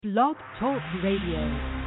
Blog Talk Radio.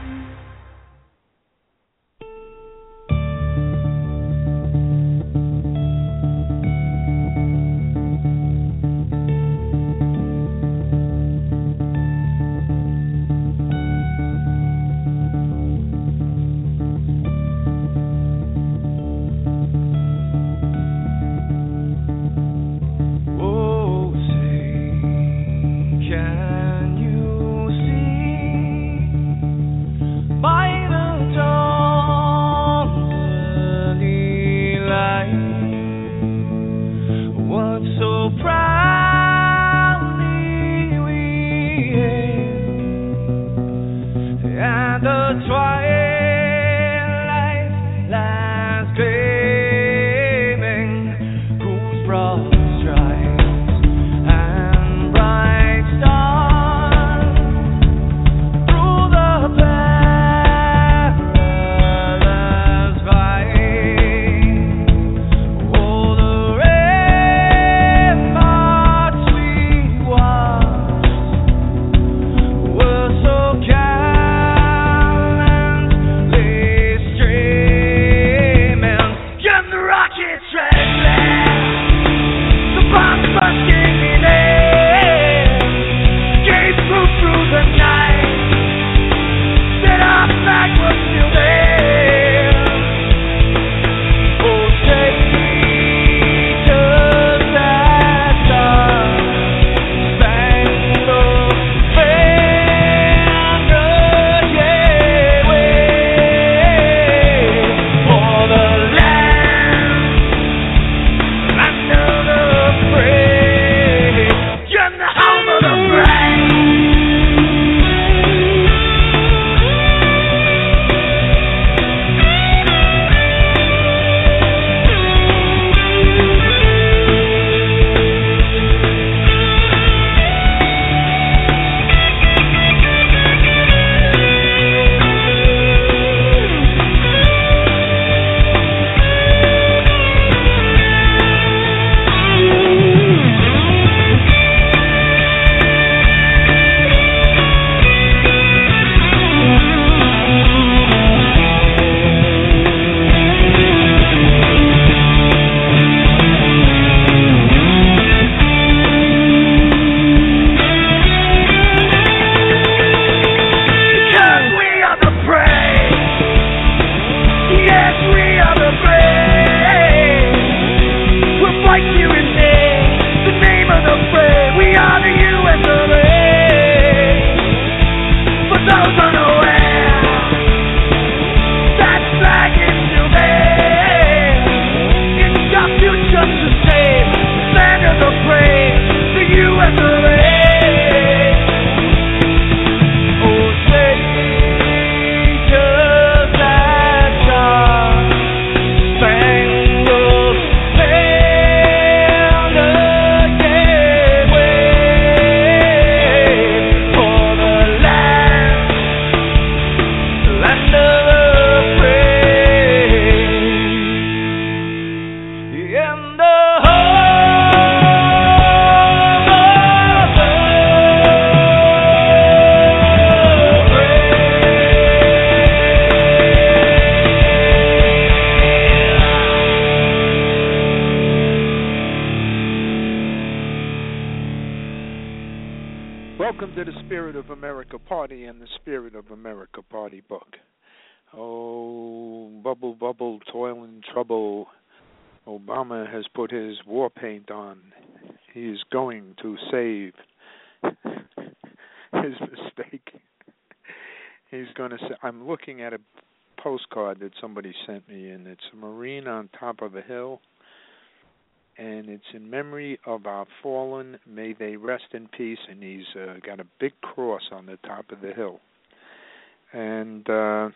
Welcome to the Spirit of America Party and the Spirit of America Party book. Oh, bubble, bubble, toil and trouble. Obama has put his war paint on. He is going to save his mistake. He's going to say, I'm looking at a postcard that somebody sent me, and it's a Marine on top of a hill. And it's in memory of our fallen. May they rest in peace. And he's got a big cross on the top of the hill. And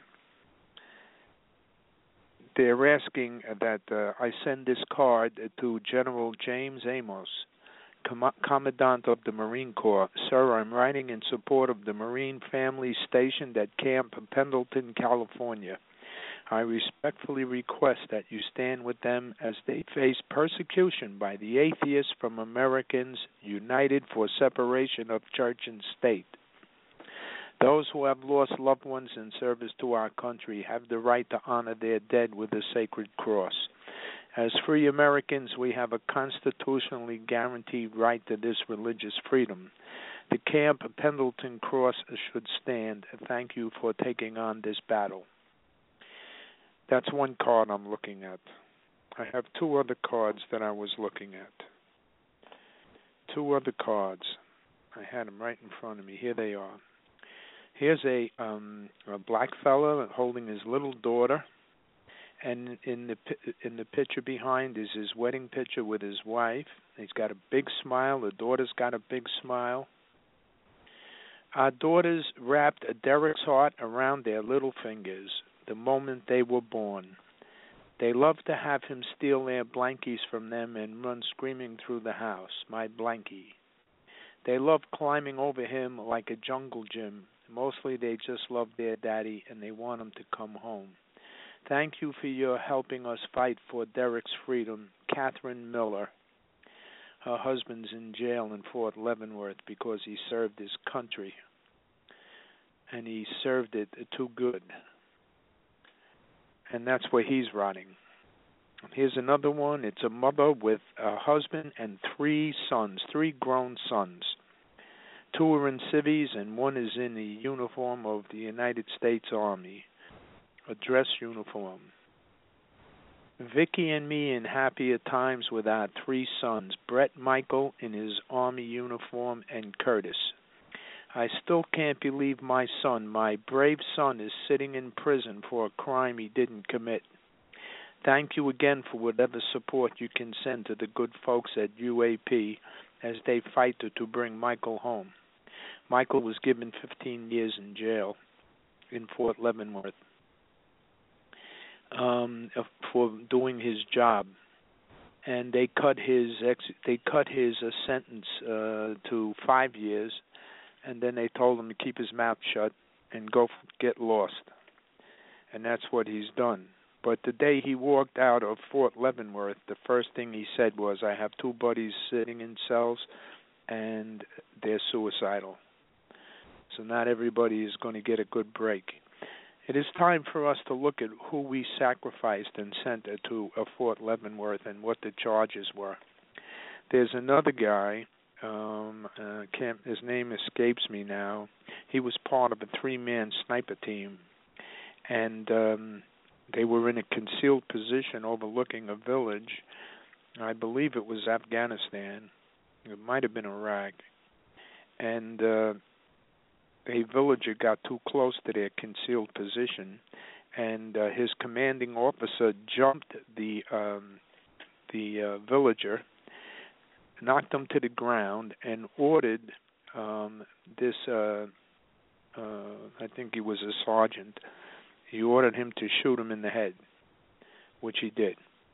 they're asking that I send this card to General James Amos, Commandant of the Marine Corps. Sir, I'm writing in support of the Marine family stationed at Camp Pendleton, California. I respectfully request that you stand with them as they face persecution by the atheists from Americans United for Separation of Church and State. Those who have lost loved ones in service to our country have the right to honor their dead with a sacred cross. As free Americans, we have a constitutionally guaranteed right to this religious freedom. The Camp Pendleton Cross should stand. Thank you for taking on this battle. That's one card I'm looking at. I have two other cards that I was looking at. Two other cards. I had them right in front of me. Here they are. Here's a black fella holding his little daughter, and in the picture behind is his wedding picture with his wife. He's got a big smile. The daughter's got a big smile. Our daughters wrapped Derek's heart around their little fingers the moment they were born. They loved to have him steal their blankies from them and run screaming through the house, my blankie. They loved climbing over him like a jungle gym. Mostly they just love their daddy and they want him to come home. Thank you for your helping us fight for Derek's freedom, Catherine Miller. Her husband's in jail in Fort Leavenworth because he served his country, and he served it too good. And that's where he's rotting. Here's another one. It's a mother with a husband and three sons, three grown sons. Two are in civies, and one is in the uniform of the United States Army, a dress uniform. Vicky and me in happier times with our three sons, Brett Michael in his Army uniform, and Curtis. I still can't believe my son, my brave son, is sitting in prison for a crime he didn't commit. Thank you again for whatever support you can send to the good folks at UAP as they fight to bring Michael home. Michael was given 15 years in jail in Fort Leavenworth for doing his job, and they cut his sentence to 5 years, and then they told him to keep his mouth shut and go get lost, and that's what he's done. But the day he walked out of Fort Leavenworth, the first thing he said was, I have two buddies sitting in cells, and they're suicidal. So not everybody is going to get a good break. It is time for us to look at who we sacrificed and sent to Fort Leavenworth and what the charges were. There's another guy, his name escapes me now. He was part of a three-man sniper team, and they were in a concealed position overlooking a village. I believe it was Afghanistan. It might have been Iraq. And a villager got too close to their concealed position, and his commanding officer jumped the villager, knocked him to the ground, and ordered this, I think he was a sergeant, he ordered him to shoot him in the head, which he did.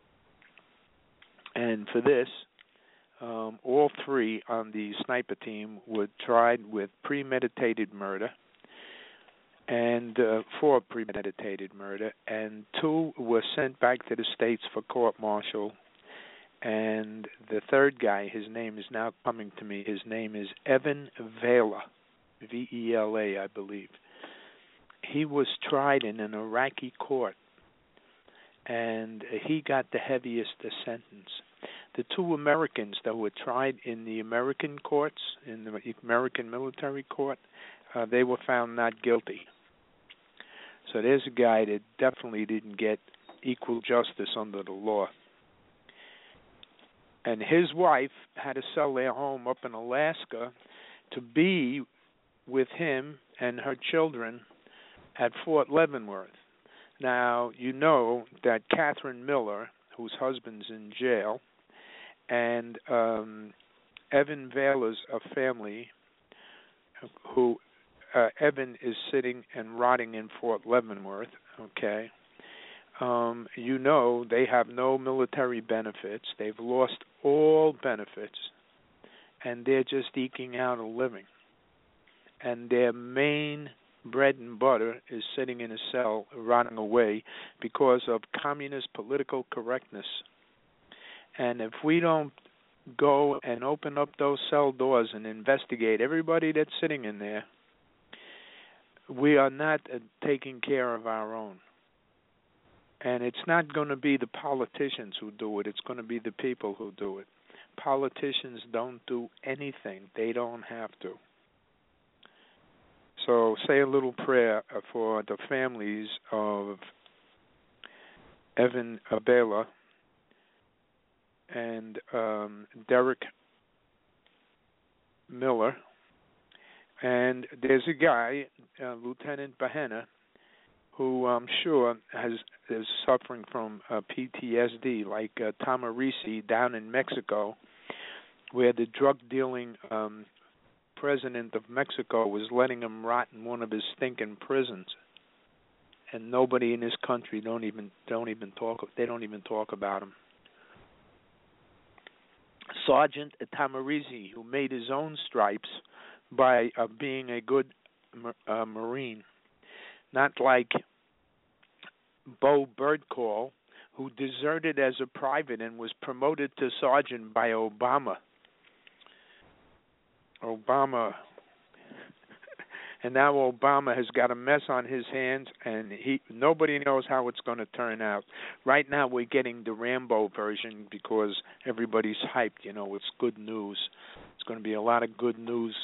And for this, all three on the sniper team were tried with premeditated murder, and for premeditated murder, and two were sent back to the States for court-martial. And the third guy, his name is now coming to me, his name is Evan Vela, V-E-L-A, I believe. He was tried in an Iraqi court, and he got the heaviest sentence. The two Americans that were tried in the American courts, in the American military court, they were found not guilty. So there's a guy that definitely didn't get equal justice under the law. And his wife had to sell their home up in Alaska to be with him and her children at Fort Leavenworth. Now, you know that Catherine Miller, whose husband's in jail, and Evan Vela's family, who Evan is sitting and rotting in Fort Leavenworth, okay? You know they have no military benefits. They've lost all benefits, and they're just eking out a living. And their main bread and butter is sitting in a cell rotting away because of communist political correctness. And if we don't go and open up those cell doors and investigate everybody that's sitting in there, we are not taking care of our own. And it's not going to be the politicians who do it. It's going to be the people who do it. Politicians don't do anything. They don't have to. So say a little prayer for the families of Evan Abela and Derek Miller. And there's a guy, Lieutenant Bahena, who I'm sure is suffering from PTSD, like Tamarisi down in Mexico, where the drug-dealing president of Mexico was letting him rot in one of his stinking prisons, and nobody in this country don't even talk about him. Sergeant Tamarisi, who made his own stripes by being a good Marine, not like Bo Birdcall, who deserted as a private and was promoted to sergeant by Obama. And now Obama has got a mess on his hands, and nobody knows how it's going to turn out. Right now we're getting the Rambo version because everybody's hyped. It's good news. It's going to be a lot of good news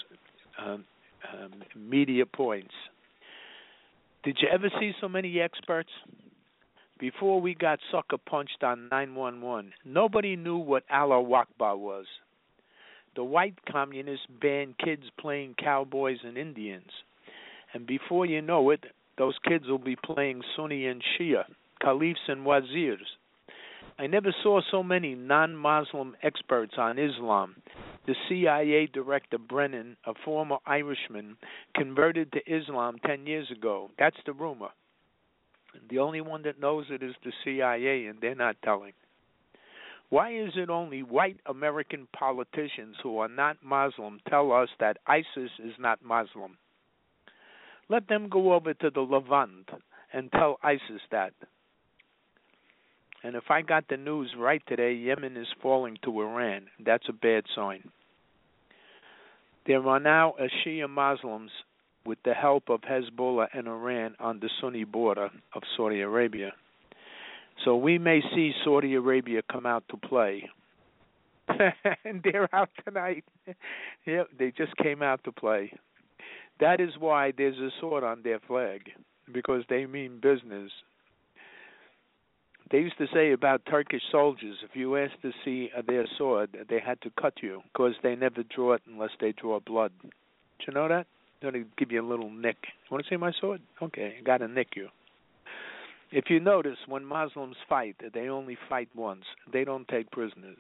media points. Did you ever see so many experts? Before we got sucker punched on 911, nobody knew what Allah Akbar was. The white communists banned kids playing cowboys and Indians. And before you know it, those kids will be playing Sunni and Shia, caliphs and wazirs. I never saw so many non-Muslim experts on Islam. The CIA director, Brennan, a former Irishman, converted to Islam 10 years ago. That's the rumor. The only one that knows it is the CIA, and they're not telling. Why is it only white American politicians who are not Muslim tell us that ISIS is not Muslim? Let them go over to the Levant and tell ISIS that. And if I got the news right today, Yemen is falling to Iran. That's a bad sign. There are now Shia Muslims with the help of Hezbollah and Iran on the Sunni border of Saudi Arabia. So we may see Saudi Arabia come out to play. And they're out tonight. Yep, they just came out to play. That is why there's a sword on their flag, because they mean business. They used to say about Turkish soldiers, if you asked to see their sword, they had to cut you, because they never draw it unless they draw blood. Did you know that? They're going to give you a little nick. Want to see my sword? Okay, I got to nick you. If you notice, when Muslims fight, they only fight once. They don't take prisoners.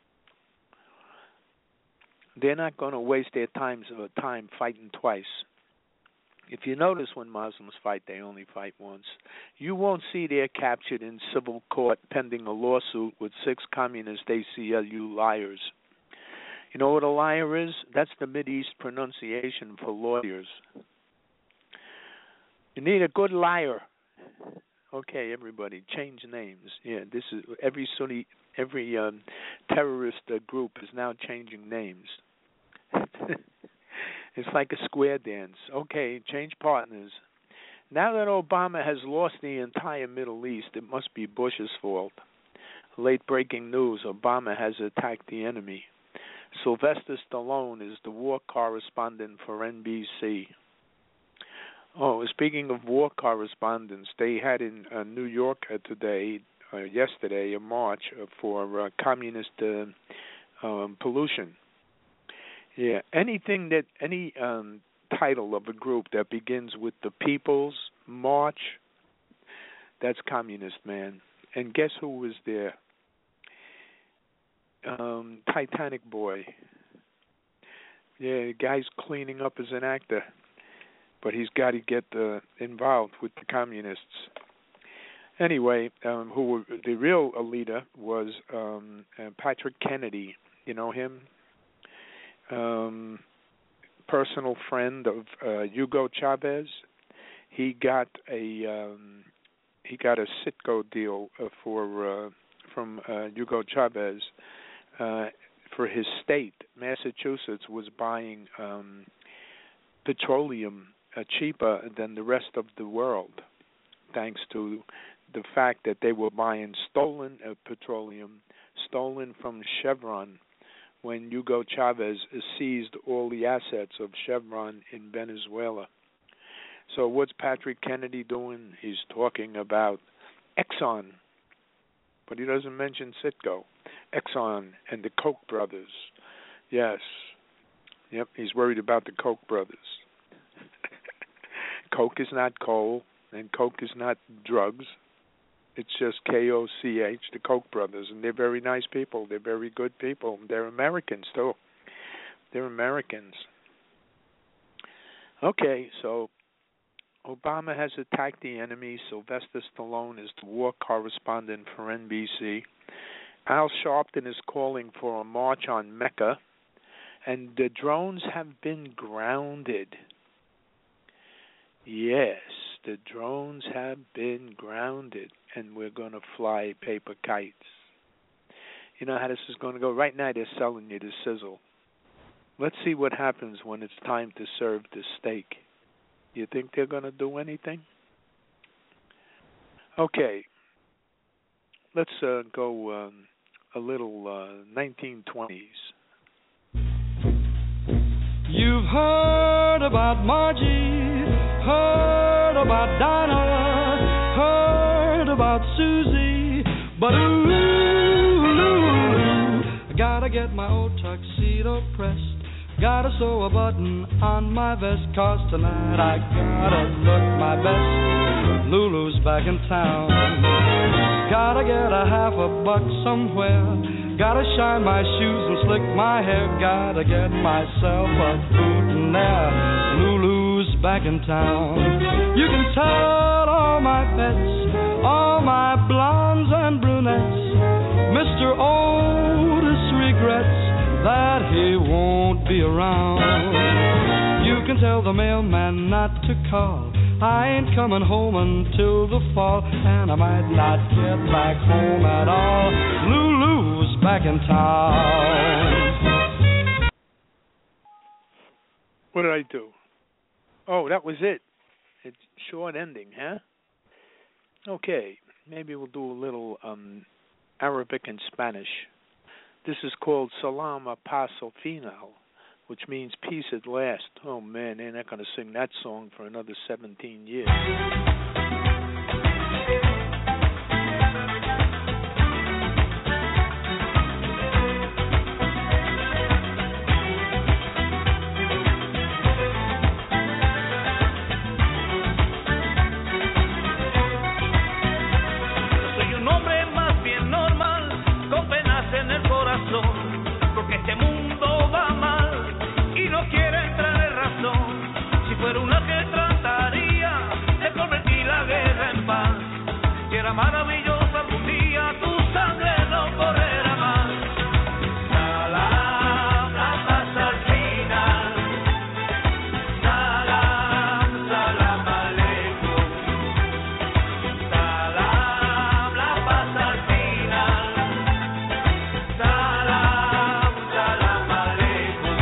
They're not going to waste their time fighting twice. If you notice, when Muslims fight, they only fight once. You won't see they're captured in civil court pending a lawsuit with 6 communist ACLU liars. You know what a liar is? That's the Mideast pronunciation for lawyers. You need a good liar. Okay, everybody, change names. Yeah, this is every terrorist group is now changing names. It's like a square dance. Okay, change partners. Now that Obama has lost the entire Middle East, it must be Bush's fault. Late breaking news, Obama has attacked the enemy. Sylvester Stallone is the war correspondent for NBC. Oh, speaking of war correspondents, they had in New York yesterday, a march for communist pollution. Yeah, any title of a group that begins with the People's March, that's communist, man. And guess who was there? Titanic boy. Yeah, the guy's cleaning up as an actor, but he's got to get involved with the communists. Anyway, the real leader was Patrick Kennedy. You know him? Personal friend of Hugo Chavez. He got a Citgo deal from Hugo Chavez for his state. Massachusetts was buying petroleum cheaper than the rest of the world, thanks to the fact that they were buying stolen petroleum, stolen from Chevron, when Hugo Chavez seized all the assets of Chevron in Venezuela. So what's Patrick Kennedy doing? He's talking about Exxon, but he doesn't mention Citgo. Exxon and the Koch brothers. Yes. Yep, he's worried about the Koch brothers. Coke is not coal, and Coke is not drugs. It's just K-O-C-H, the Koch brothers, and they're very nice people. They're very good people. They're Americans, too. They're Americans. Okay, so Obama has attacked the enemy. Sylvester Stallone is the war correspondent for NBC. Al Sharpton is calling for a march on Mecca, and the drones have been grounded. Yes, the drones have been grounded, and we're going to fly paper kites. You know how this is going to go? Right now they're selling you the sizzle. Let's see what happens when it's time to serve the steak. You think they're going to do anything? Okay, let's go a little 1920s. You've heard about Margie, heard about Dinah, heard about Susie, but I gotta get my old tuxedo pressed, gotta sew a button on my vest, 'cause tonight I gotta look my best. Lulu's back in town, gotta get a half a buck somewhere, gotta shine my shoes and slick my hair, gotta get myself a boutonniere. Lulu's back in town. You can tell all my pets, all my blondes and brunettes, Mr. Otis regrets that he won't be around. You can tell the mailman not to call, I ain't coming home until the fall, and I might not get back home at all. Lulu's back in town. What did I do? Oh, that was it. It's short ending, huh? Okay, maybe we'll do a little Arabic and Spanish. This is called Salam a Paz al Final, which means peace at last. Oh, man, they're not going to sing that song for another 17 years. Porque este mundo va mal y no quiere entrar en razón. Si fuera una que trataría de convertir la guerra en paz, que era maravilloso algún día, tu sangre no correrá más. Salam, la paz al final. Salam, salam aleikum. Salam, la paz al final. Salam, salam aleikum.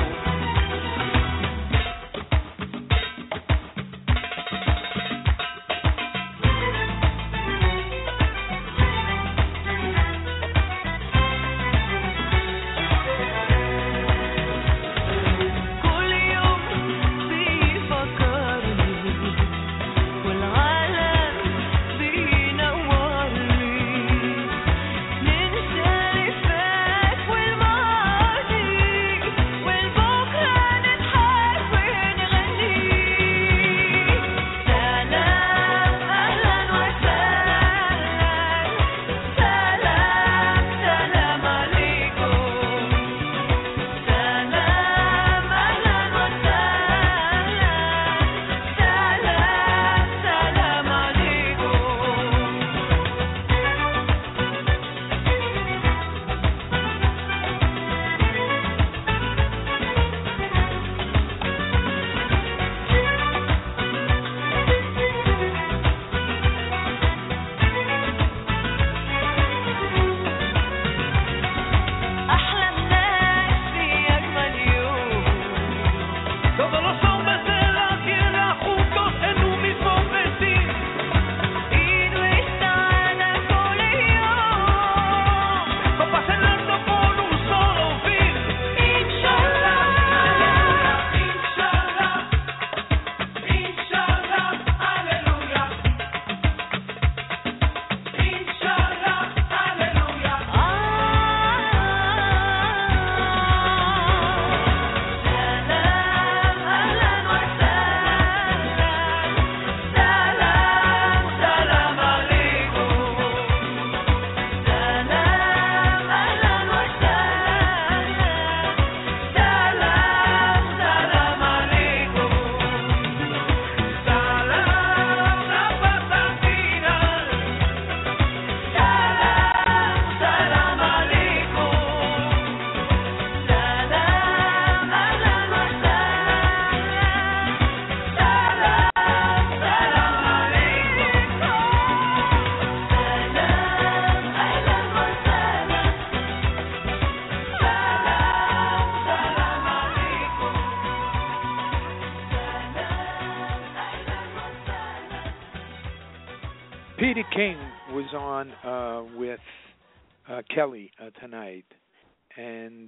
Peter King was on with Kelly tonight, and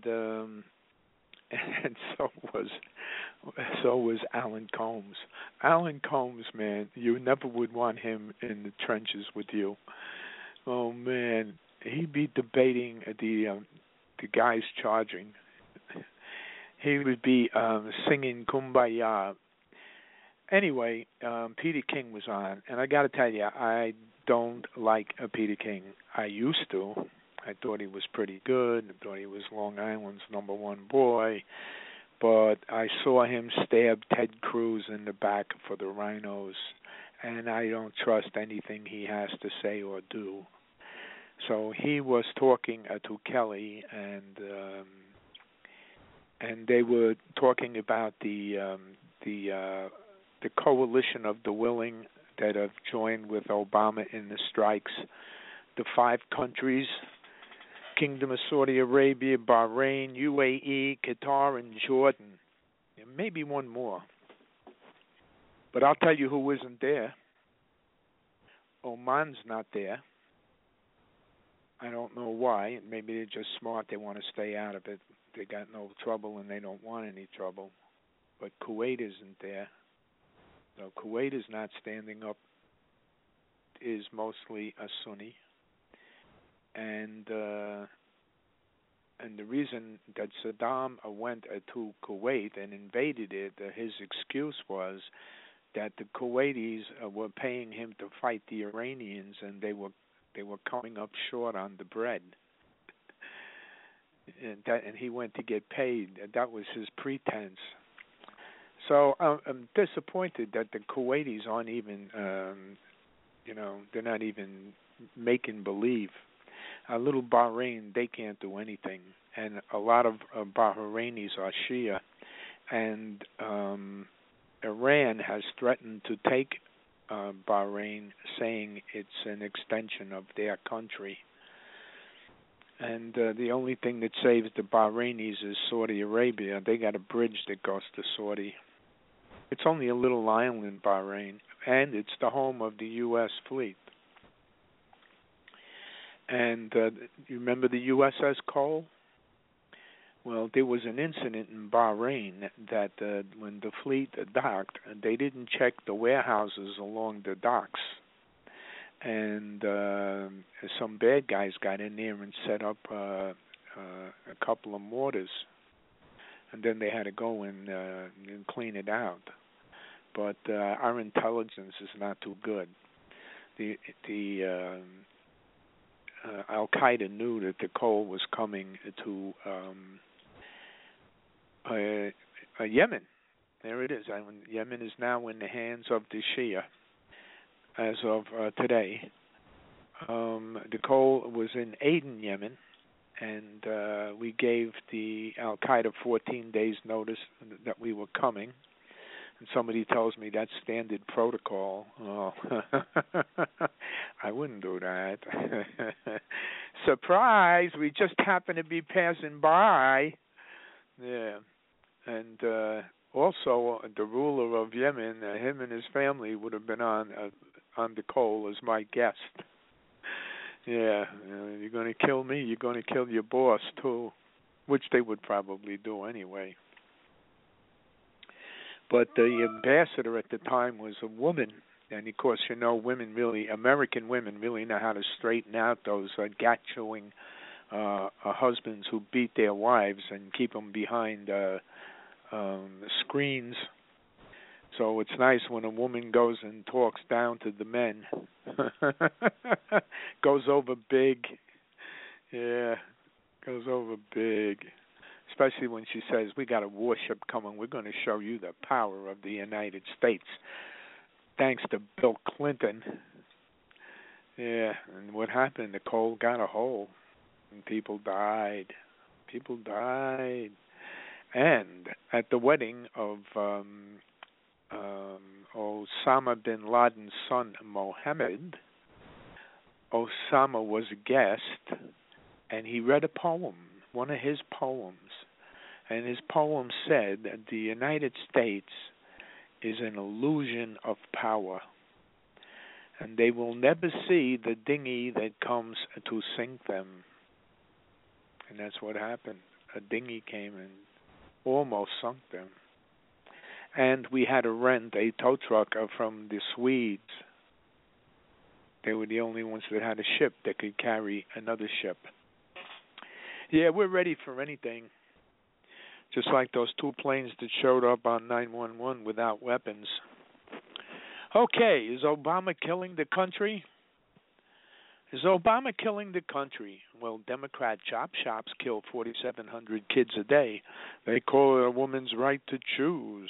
so was Alan Combs. Alan Combs, man, you never would want him in the trenches with you. Oh man, he'd be debating the guys charging. He would be singing Kumbaya. Anyway, Peter King was on, and I got to tell you, I don't like Peter King. I used to. I thought he was pretty good. I thought he was Long Island's #1 boy. But I saw him stab Ted Cruz in the back for the Rhinos, and I don't trust anything he has to say or do. So he was talking to Kelly, and they were talking about the coalition of the willing that have joined with Obama in the strikes. The 5 countries: Kingdom of Saudi Arabia, Bahrain, UAE, Qatar, and Jordan. And maybe one more. But I'll tell you who isn't there. Oman's not there. I don't know why. Maybe they're just smart. They want to stay out of it. They got no trouble and they don't want any trouble. But Kuwait isn't there. So Kuwait is not standing up. Is mostly a Sunni. And the reason that Saddam went to Kuwait and invaded it, his excuse was that the Kuwaitis were paying him to fight the Iranians, and they were coming up short on the bread. And he went to get paid. That was his pretense. So I'm disappointed that the Kuwaitis aren't even, they're not even making believe. A little Bahrain, they can't do anything. And a lot of Bahrainis are Shia. And Iran has threatened to take Bahrain, saying it's an extension of their country. And the only thing that saves the Bahrainis is Saudi Arabia. They got a bridge that goes to Saudi. It's only a little island, Bahrain, and it's the home of the U.S. fleet. And you remember the USS Cole? Well, there was an incident in Bahrain that when the fleet docked, they didn't check the warehouses along the docks. And some bad guys got in there and set up a couple of mortars. And then they had to go and clean it out. But our intelligence is not too good. Al-Qaeda knew that the coal was coming to Yemen. There it is. Yemen is now in the hands of the Shia as of today. The coal was in Aden, Yemen, and we gave the Al-Qaeda 14 days notice that we were coming. And somebody tells me that's standard protocol. Oh, I wouldn't do that. Surprise! We just happened to be passing by. Yeah. And also, the ruler of Yemen, him and his family would have been on the coal as my guest. Yeah, you're going to kill me, you're going to kill your boss, too, which they would probably do anyway. But the ambassador at the time was a woman, and of course, American women really know how to straighten out those gat-chewing husbands who beat their wives and keep them behind screens. So it's nice when a woman goes and talks down to the men. Goes over big. Yeah, goes over big. Especially when she says, we got a warship coming. We're going to show you the power of the United States. Thanks to Bill Clinton. Yeah, and what happened? The coal got a hole, and people died. People died. And at the wedding of Osama bin Laden's son, Mohammed, Osama was a guest, and he read a poem, one of his poems. And his poem said that the United States is an illusion of power. and they will never see the dinghy that comes to sink them. And that's what happened. A dinghy came and almost sunk them. And we had to rent a tow truck from the Swedes. They were the only ones that had a ship that could carry another ship. Yeah, we're ready for anything. Just like those two planes that showed up on 911 without weapons. Okay, is Obama killing the country? Is Obama killing the country? Well, Democrat chop shops kill 4,700 kids a day. They call it a woman's right to choose.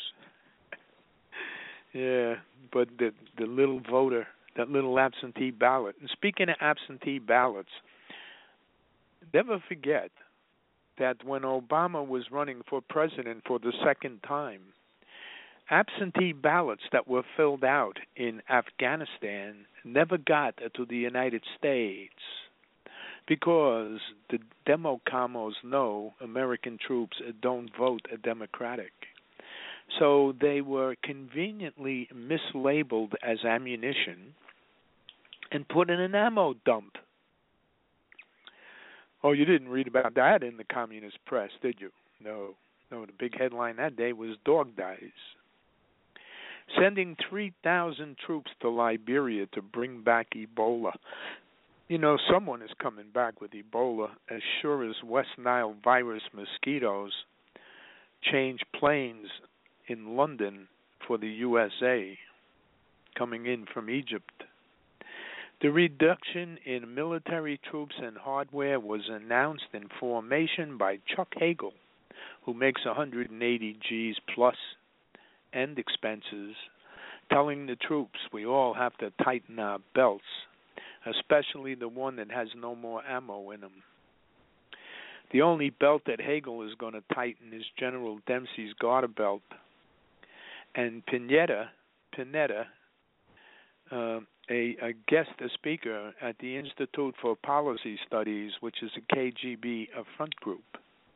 Yeah, but the little voter, that little absentee ballot. And speaking of absentee ballots, never forget that when Obama was running for president for the second time, absentee ballots that were filled out in Afghanistan never got to the United States because the Democamos know American troops don't vote Democratic. So they were conveniently mislabeled as ammunition and put in an ammo dump. Oh, you didn't read about that in the communist press, did you? No, the big headline that day was Dog Dies. Sending 3,000 troops to Liberia to bring back Ebola. You know, someone is coming back with Ebola as sure as West Nile virus mosquitoes change planes in London for the USA coming in from Egypt. The reduction in military troops and hardware was announced in formation by Chuck Hagel, who makes 180 G's plus and expenses, telling the troops we all have to tighten our belts, especially the one that has no more ammo in them. The only belt that Hagel is going to tighten is General Dempsey's garter belt. And Pineda, a guest speaker at the Institute for Policy Studies, which is a KGB front group.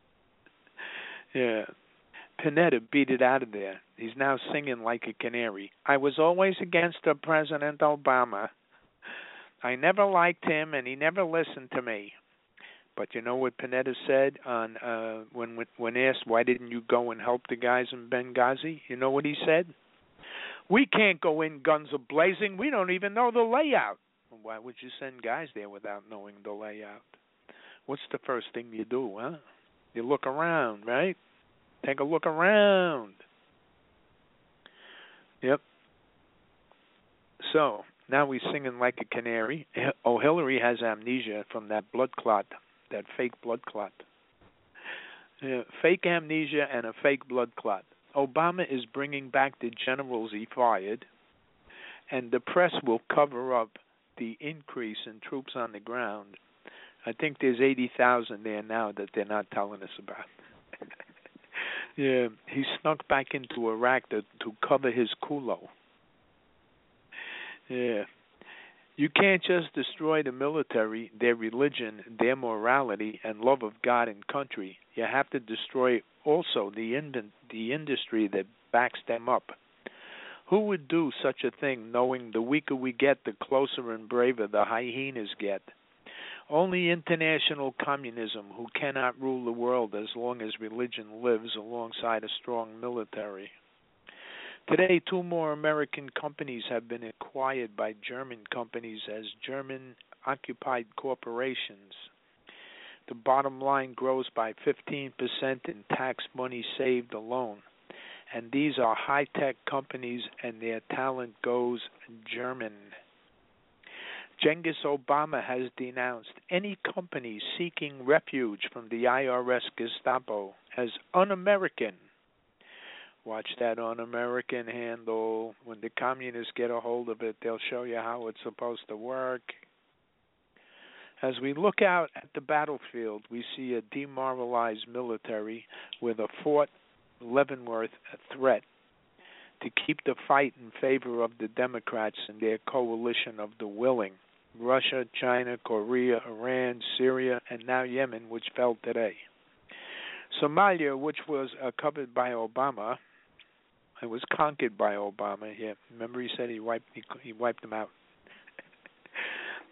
Yeah, Pineda beat it out of there. He's now singing like a canary. I was always against President Obama. I never liked him, and he never listened to me. But you know what Pineda said on when asked why didn't you go and help the guys in Benghazi? You know what he said? We can't go in guns a-blazing. We don't even know the layout. Well, why would you send guys there without knowing the layout? What's the first thing you do, huh? You look around, right? Take a look around. Yep. So, now we're singing like a canary. Oh, Hillary has amnesia from that blood clot, that fake blood clot. Yeah, fake amnesia and a fake blood clot. Obama is bringing back the generals he fired, and the press will cover up the increase in troops on the ground. I think there's 80,000 there now that they're not telling us about. Yeah, he snuck back into Iraq to cover his culo. Yeah. You can't just destroy the military, their religion, their morality, and love of God and country. You have to destroy also the industry that backs them up. Who would do such a thing knowing the weaker we get, the closer and braver the hyenas get? Only international communism, who cannot rule the world as long as religion lives alongside a strong military. Today, 2 more American companies have been acquired by German companies as German-occupied corporations. The bottom line grows by 15% in tax money saved alone. And these are high-tech companies, and their talent goes German. Genghis Obama has denounced any company seeking refuge from the IRS Gestapo as un-American. Watch that un-American handle. When the communists get a hold of it, they'll show you how it's supposed to work. As we look out at the battlefield, we see a demoralized military with a Fort Leavenworth threat to keep the fight in favor of the Democrats and their coalition of the willing. Russia, China, Korea, Iran, Syria, and now Yemen, which fell today. Somalia, which was covered by Obama, it was conquered by Obama. Yeah, remember he said he wiped them out.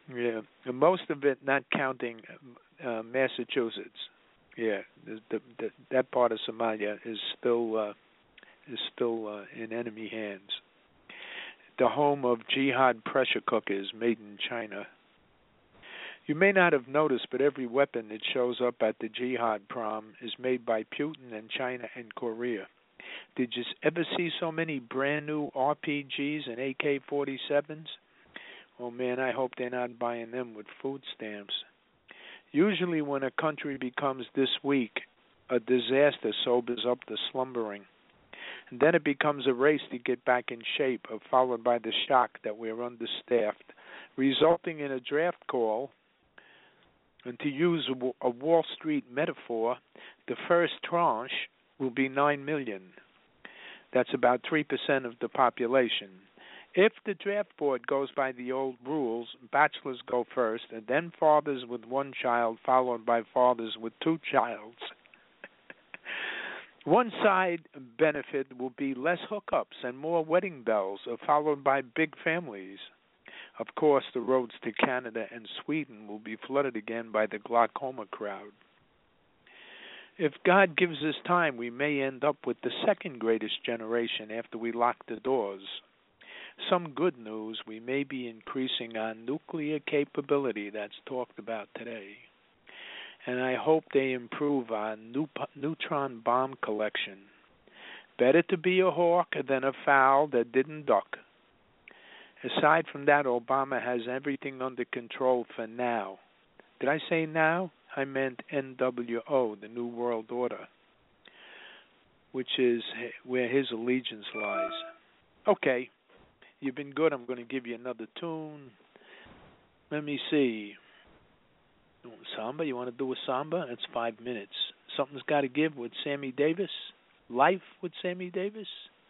Yeah, and most of it not counting Massachusetts. Yeah, that part of Somalia is still in enemy hands. The home of jihad pressure cookers made in China. You may not have noticed, but every weapon that shows up at the jihad prom is made by Putin and China and Korea. Did you ever see so many brand new RPGs and AK-47s? Oh man, I hope they're not buying them with food stamps. Usually when a country becomes this weak, a disaster sobers up the slumbering. And then it becomes a race to get back in shape, followed by the shock that we're understaffed, resulting in a draft call. And to use a Wall Street metaphor, the first tranche will be 9 million. That's about 3% of the population. If the draft board goes by the old rules, bachelors go first, and then fathers with one child, followed by fathers with two childs. One side benefit will be less hookups and more wedding bells, followed by big families. Of course, the roads to Canada and Sweden will be flooded again by the glaucoma crowd. If God gives us time, we may end up with the second greatest generation after we lock the doors. Some good news, we may be increasing our nuclear capability that's talked about today. And I hope they improve our neutron bomb collection. Better to be a hawk than a fowl that didn't duck. Aside from that, Obama has everything under control for now. Did I say now? I meant NWO, the New World Order, which is where his allegiance lies. Okay, you've been good. I'm going to give you another tune. Let me see. Samba, you want to do a samba? That's 5 minutes. Something's Got to Give with Sammy Davis. Life with Sammy Davis.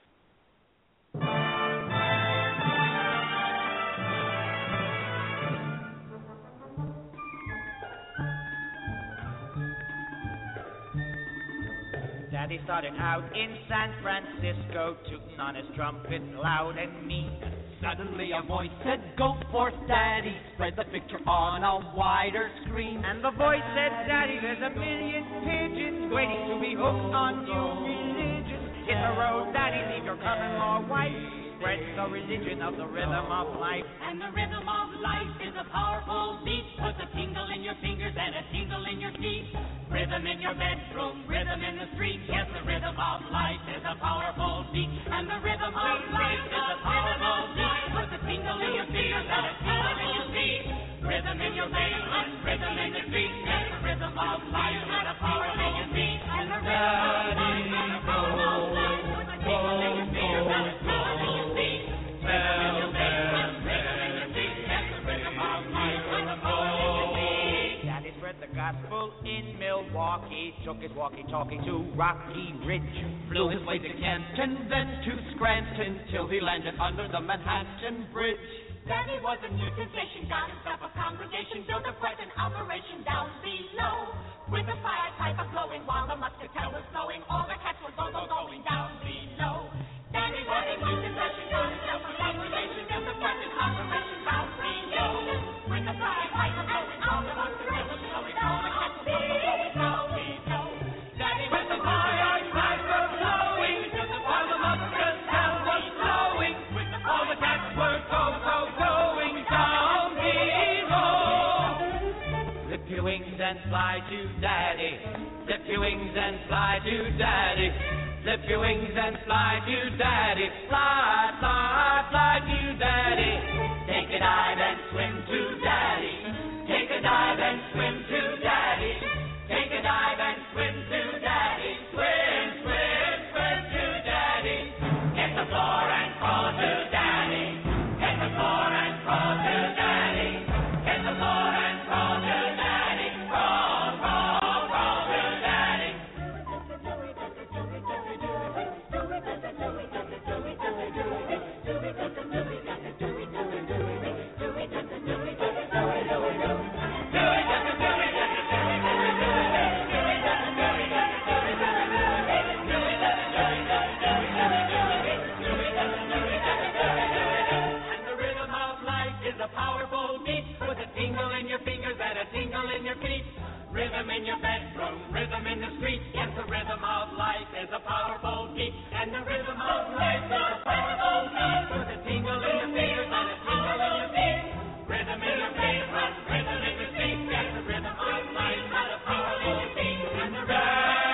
Daddy started out in San Francisco, tooting on his trumpet loud and mean. Suddenly a voice said, "Go forth, Daddy, spread the picture on a wider screen." And the voice said, "Daddy, there's a million pigeons waiting to be hooked on new religion. Hit the road, Daddy, leave your common-law wife. Spread the religion of the rhythm of life." And the rhythm of life is a powerful beat. Puts a tingle in your fingers and a tingle in your feet. Rhythm in your bedroom, rhythm in the street. Yes, the rhythm of life is a powerful beat. And the rhythm of life is a powerful beat. Puts a tingle in your fingers and a tingle in your feet. Rhythm in your bedroom, rhythm in the street. Yes, the rhythm of life is a powerful beat. And the rhythm of life is a powerful beat. Puts a tingle in your fingers and a tingle in your feet. Rhythm in your bedroom, rhythm in the street. Yes, the rhythm of life is a powerful beat. Daddy spread the gospel in Milwaukee, took his walkie-talkie to Rocky Ridge, Flew his way to Canton, then to Scranton, till he landed under the Manhattan Bridge. Daddy was a new sensation, got himself a congregation, built a present operation down below. With a fire pipe glowing while the muscatel was flowing, all the cats were going down below. Daddy was a new sensation, got himself a congregation, built a present operation down below. With a fire pipe glowing, all the muscatel was flowing, all the cats were going down below. Daddy was a fire pipe glowing, while the muscatel was flowing, all the cats were going down below. Flip your wings and fly to Daddy. Flip your wings and fly to Daddy. Flip your wings and fly to Daddy. Fly, fly, fly to Daddy. Take a dive and swim to Daddy. Take a dive and swim to Daddy. Take a dive and swim to Daddy. Swim, swim, swim to Daddy. Hit the floor and crawl to Daddy. Hit the floor and crawl to Daddy. Hit the floor and crawl to Daddy. Crawl, crawl, crawl to Daddy. Rhythm in your bedroom, rhythm in the street. Yes, the rhythm of life is a powerful beat. And the rhythm of life is a powerful beat. With a tingle in your fingers and a tingle in your feet. Rhythm in your bedroom, rhythm in the street. Yes, the rhythm of life is a powerful beat. And the rhythm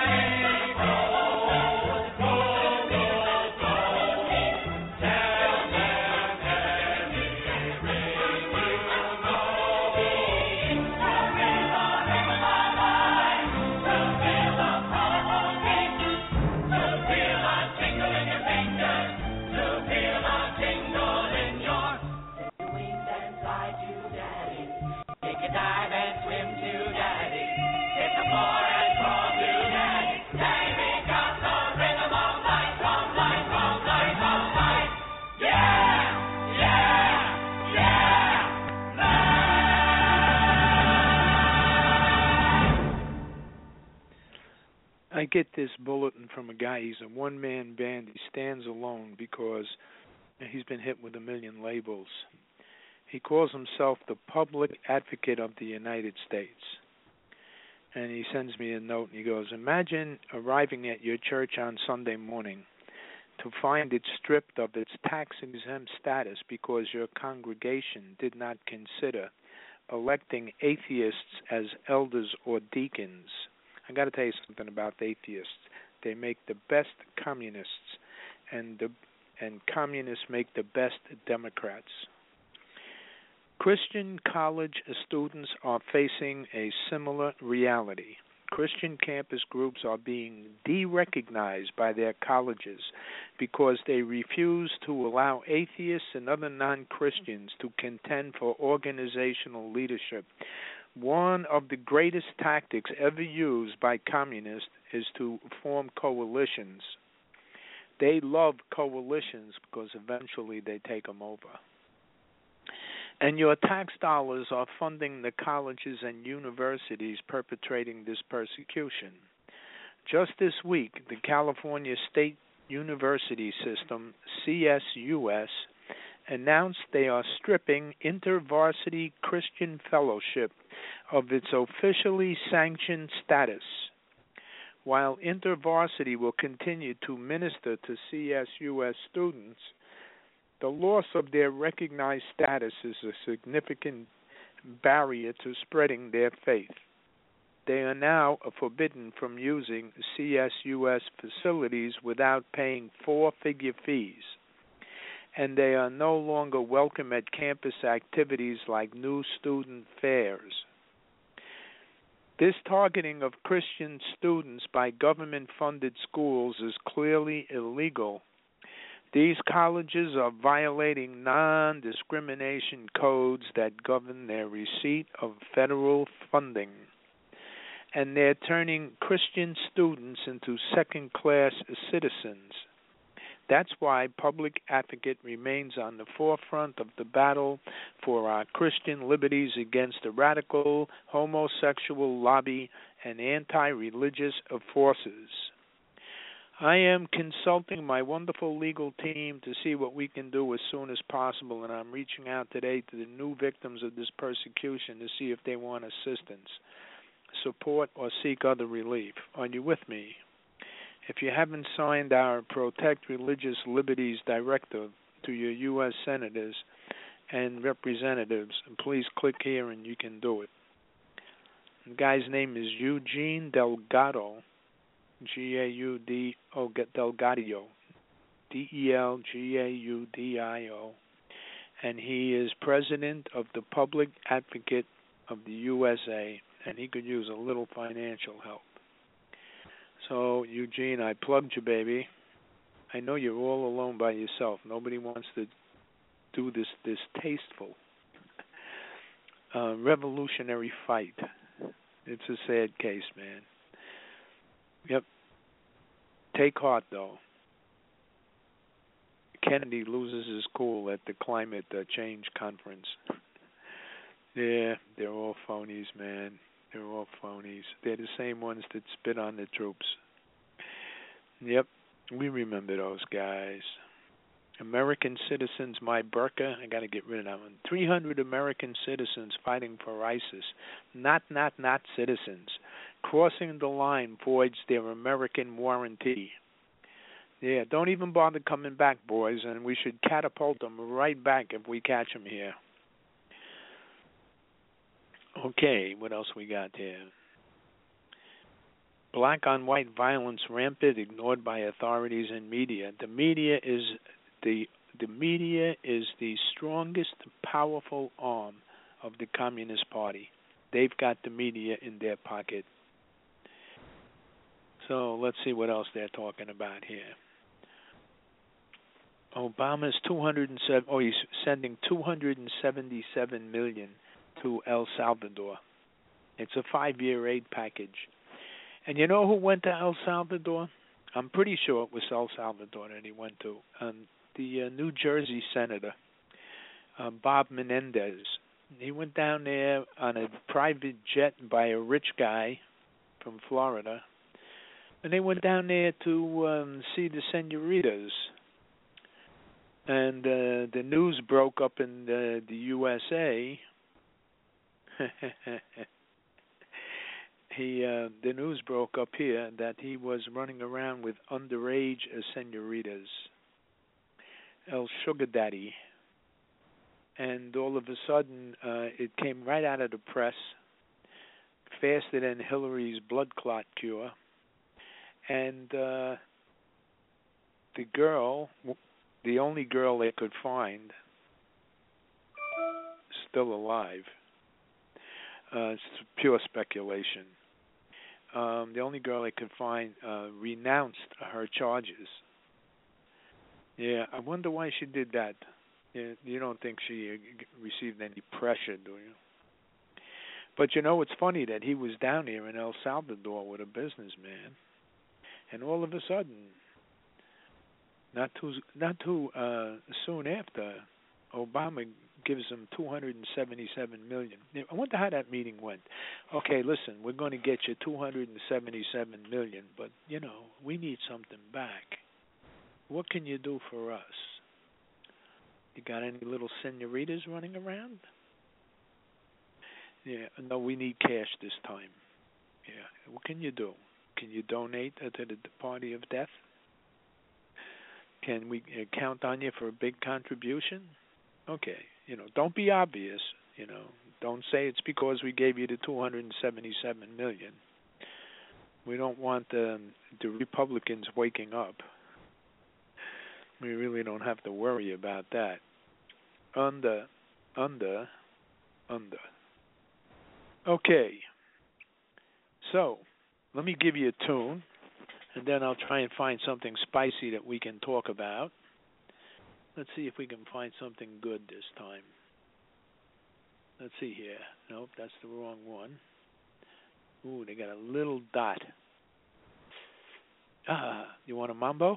I get this bulletin from a guy. He's a one-man band. He stands alone because he's been hit with 1 million labels. He calls himself the Public Advocate of the United States. And he sends me a note, and he goes, imagine arriving at your church on Sunday morning to find it stripped of its tax-exempt status because your congregation did not consider electing atheists as elders or deacons. I got to tell you something about atheists. They make the best communists, and communists make the best Democrats. Christian college students are facing a similar reality. Christian campus groups are being de-recognized by their colleges because they refuse to allow atheists and other non-Christians to contend for organizational leadership. One of the greatest tactics ever used by communists is to form coalitions. They love coalitions because eventually they take them over. And your tax dollars are funding the colleges and universities perpetrating this persecution. Just this week, the California State University System, CSUS, announced they are stripping InterVarsity Christian Fellowship of its officially sanctioned status. While InterVarsity will continue to minister to CSUS students, the loss of their recognized status is a significant barrier to spreading their faith. They are now forbidden from using CSUS facilities without paying four-figure fees, and they are no longer welcome at campus activities like new student fairs. This targeting of Christian students by government-funded schools is clearly illegal. These colleges are violating non-discrimination codes that govern their receipt of federal funding, and they're turning Christian students into second-class citizens. That's why Public Advocate remains on the forefront of the battle for our Christian liberties against the radical, homosexual lobby and anti-religious forces. I am consulting my wonderful legal team to see what we can do as soon as possible, and I'm reaching out today to the new victims of this persecution to see if they want assistance, support, or seek other relief. Are you with me? If you haven't signed our Protect Religious Liberties Directive to your U.S. senators and representatives, please click here and you can do it. The guy's name is Eugene Delgado, Delgadio, Delgaudio, and he is president of the Public Advocate of the USA, and he could use a little financial help. So, Eugene, I plugged you, baby. I know you're all alone by yourself. Nobody wants to do this tasteful, revolutionary fight. It's a sad case, man. Yep. Take heart, though. Kennedy loses his cool at the climate change conference. Yeah, they're all phonies, man. They're all phonies. They're the same ones that spit on the troops. Yep, we remember those guys. American citizens, my burqa, I got to get rid of that one. 300 American citizens fighting for ISIS. Not citizens. crossing the line voids their American warranty. Yeah, don't even bother coming back, boys, and we should catapult them right back if we catch them here. Okay, what else we got here? Black on white violence rampant, ignored by authorities and media. The media is the strongest, powerful arm of the Communist Party. They've got the media in their pocket. So let's see what else they're talking about here. Obama's he's sending $277 million to El Salvador. It's a 5-year aid package. And you know who went to El Salvador? I'm pretty sure it was El Salvador that he went to. The New Jersey Senator, Bob Menendez. He went down there on a private jet by a rich guy from Florida. And they went down there to see the senoritas. And the news broke up in the USA. The news broke up here that he was running around with underage senoritas, El Sugar Daddy. And all of a sudden, it came right out of the press, faster than Hillary's blood clot cure. And the girl, the only girl they could find, still alive. It's pure speculation. The only girl they could find renounced her charges. Yeah, I wonder why she did that. You don't think she received any pressure, do you? But you know, it's funny that he was down here in El Salvador with a businessman, and all of a sudden, not too soon after, Obama gives him $277 million. I wonder how that meeting went. Okay, listen, we're going to get you $277 million, but you know, we need something back. What can you do for us? You got any little senoritas running around? Yeah, no, we need cash this time. Yeah, what can you do? Can you donate to the party of death? Can we count on you for a big contribution? Okay, you know, don't be obvious. You know, don't say it's because we gave you the $277 million. We don't want the Republicans waking up. We really don't have to worry about that. Under. Okay. So, let me give you a tune, and then I'll try and find something spicy that we can talk about. Let's see if we can find something good this time. Let's see here. Nope, that's the wrong one. Ooh, they got a little dot. You want a mambo?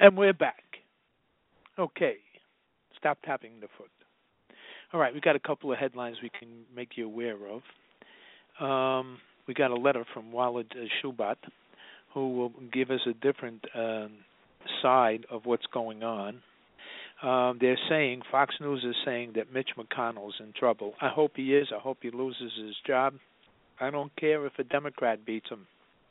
And we're back. Okay. Stop tapping the foot. All right, we got a couple of headlines we can make you aware of. We got a letter from Walid Shubat, who will give us a different side of what's going on. They're saying, Fox News is saying that Mitch McConnell's in trouble. I hope he is. I hope he loses his job. I don't care if a Democrat beats him.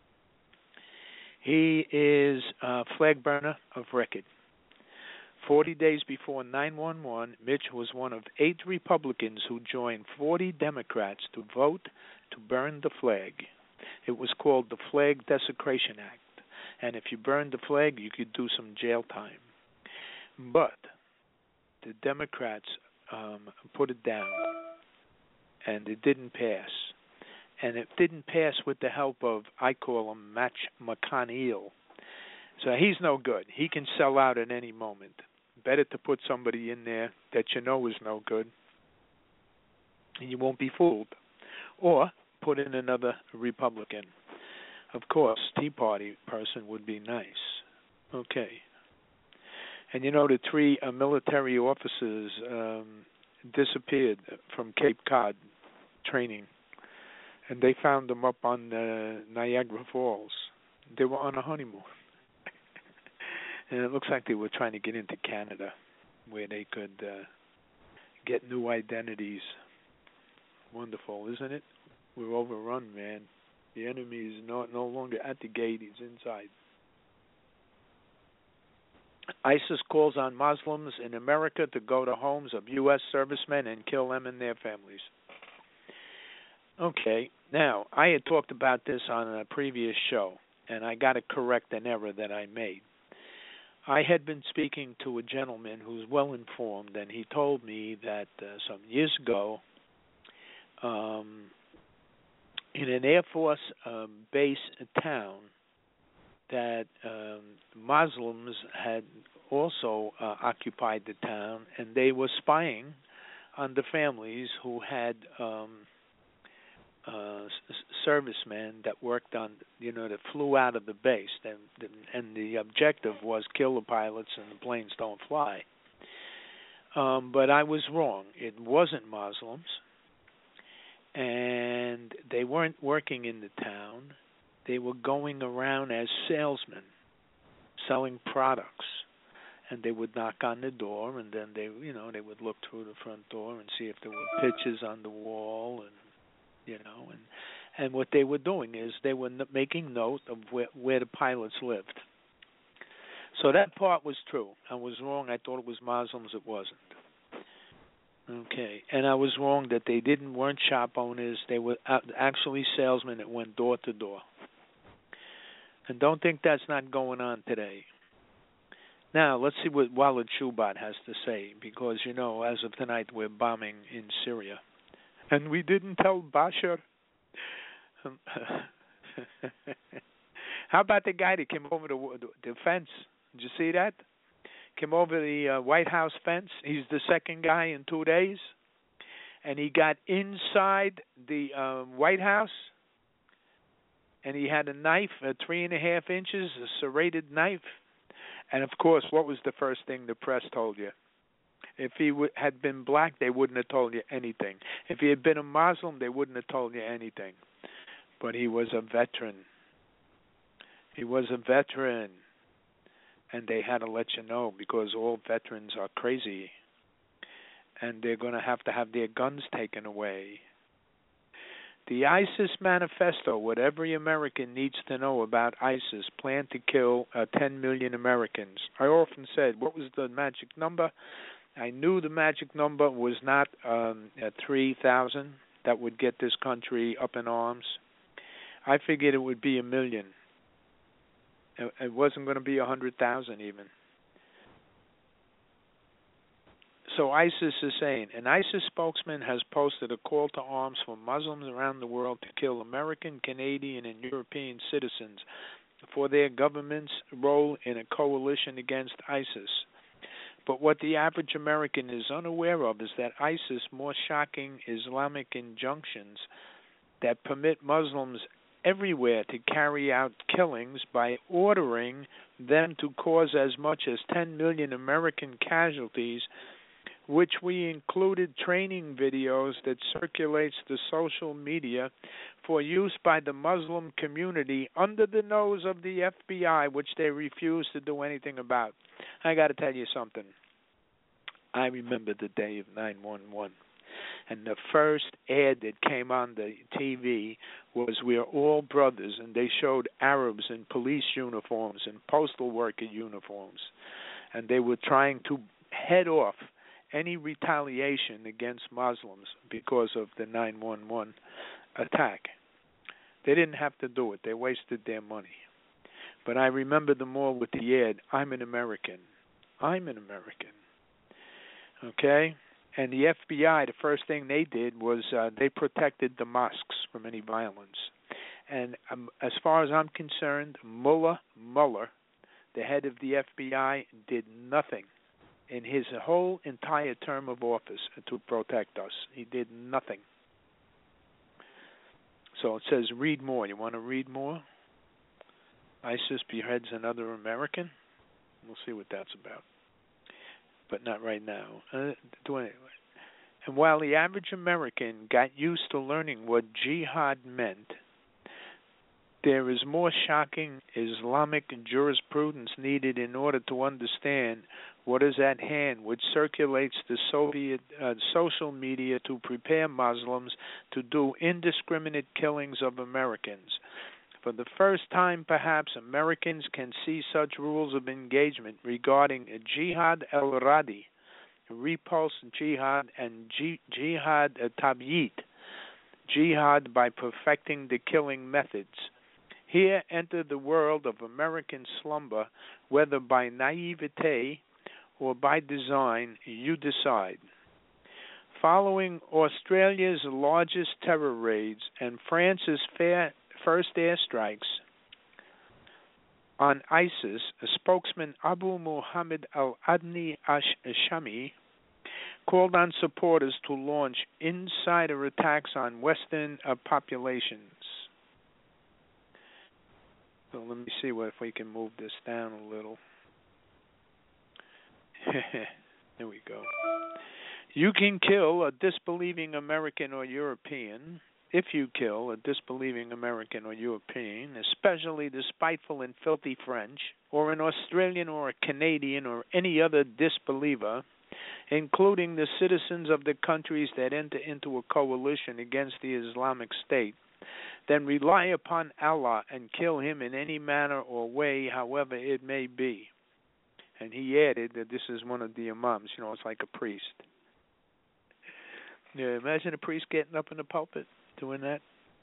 He is a flag burner of record. 40 days before 9/11, Mitch was one of 8 Republicans who joined 40 Democrats to vote to burn the flag. It was called the Flag Desecration Act. And if you burned the flag, you could do some jail time. But the Democrats put it down, and it didn't pass. And it didn't pass with the help of, I call him, Mitch McConnell. So he's no good. He can sell out at any moment. Better to put somebody in there that you know is no good, and you won't be fooled. Or put in another Republican. Of course, Tea Party person would be nice. Okay. And you know, the 3 military officers disappeared from Cape Cod training, and they found them up on Niagara Falls. They were on a honeymoon. And it looks like they were trying to get into Canada, where they could get new identities. Wonderful, isn't it? We're overrun, man. The enemy is no longer at the gate. He's inside. ISIS calls on Muslims in America to go to homes of U.S. servicemen and kill them and their families. Okay, now, I had talked about this on a previous show, and I got to correct an error that I made. I had been speaking to a gentleman who's well informed, and he told me that some years ago, in an Air Force base town, that Muslims had also occupied the town, and they were spying on the families who had servicemen that worked on, that flew out of the base, and the objective was kill the pilots and the planes don't fly. But I was wrong. It wasn't Muslims, and they weren't working in the town. They were going around as salesmen, selling products, and they would knock on the door, and then they would look through the front door and see if there were pictures on the wall, and what they were doing is they were making note of where the pilots lived. So that part was true. I was wrong. I thought it was Muslims. It wasn't. Okay. And I was wrong that they weren't shop owners. They were actually salesmen that went door to door. And don't think that's not going on today. Now, let's see what Walid Shubat has to say, because, as of tonight, we're bombing in Syria. And we didn't tell Bashar. How about the guy that came over the fence? Did you see that? Came over the White House fence. He's the second guy in 2 days. And he got inside the White House. And he had a knife, 3.5 inches, a serrated knife. And, of course, what was the first thing the press told you? If he had been black, they wouldn't have told you anything. If he had been a Muslim, they wouldn't have told you anything. But he was a veteran. He was a veteran. And they had to let you know, because all veterans are crazy. And they're going to have their guns taken away. The ISIS manifesto, what every American needs to know about ISIS, planned to kill 10 million Americans. I often said, what was the magic number? I knew the magic number was not 3,000 that would get this country up in arms. I figured it would be 1 million. It wasn't going to be 100,000 even. So ISIS is saying, an ISIS spokesman has posted a call to arms for Muslims around the world to kill American, Canadian, and European citizens for their government's role in a coalition against ISIS. But what the average American is unaware of is that ISIS' more shocking Islamic injunctions that permit Muslims everywhere to carry out killings by ordering them to cause as much as 10 million American casualties, which we included training videos that circulates the social media for use by the Muslim community under the nose of the FBI, which they refuse to do anything about. I got to tell you something. I remember the day of 9/11, and the first ad that came on the TV was "We're all brothers," and they showed Arabs in police uniforms and postal worker uniforms, and they were trying to head off any retaliation against Muslims because of the 9/11 attack. They didn't have to do it. They wasted their money. But I remember them all with the ad, "I'm an American. I'm an American." Okay? And the FBI, the first thing they did was they protected the mosques from any violence. And as far as I'm concerned, Mullah Mueller, the head of the FBI, did nothing in his whole entire term of office to protect us. He did nothing. So it says, read more. You want to read more? ISIS beheads another American? We'll see what that's about. But not right now. Do anyway. And while the average American got used to learning what jihad meant, there is more shocking Islamic jurisprudence needed in order to understand what is at hand, which circulates the Soviet social media to prepare Muslims to do indiscriminate killings of Americans. For the first time, perhaps, Americans can see such rules of engagement regarding Jihad al-Radi, repulse jihad, and jihad tabyid, jihad by perfecting the killing methods. Here enter the world of American slumber, whether by naivete or by design, you decide. Following Australia's largest terror raids and France's first airstrikes on ISIS, a spokesman Abu Muhammad al-Adni Shami called on supporters to launch insider attacks on Western populations. So let me see if we can move this down a little. There we go. You can kill a disbelieving American or European. If you kill a disbelieving American or European, especially the spiteful and filthy French, or an Australian or a Canadian or any other disbeliever, including the citizens of the countries that enter into a coalition against the Islamic State, then rely upon Allah and kill him in any manner or way, however it may be. And he added that this is one of the imams. You know, it's like a priest. Yeah, imagine a priest getting up in the pulpit doing that.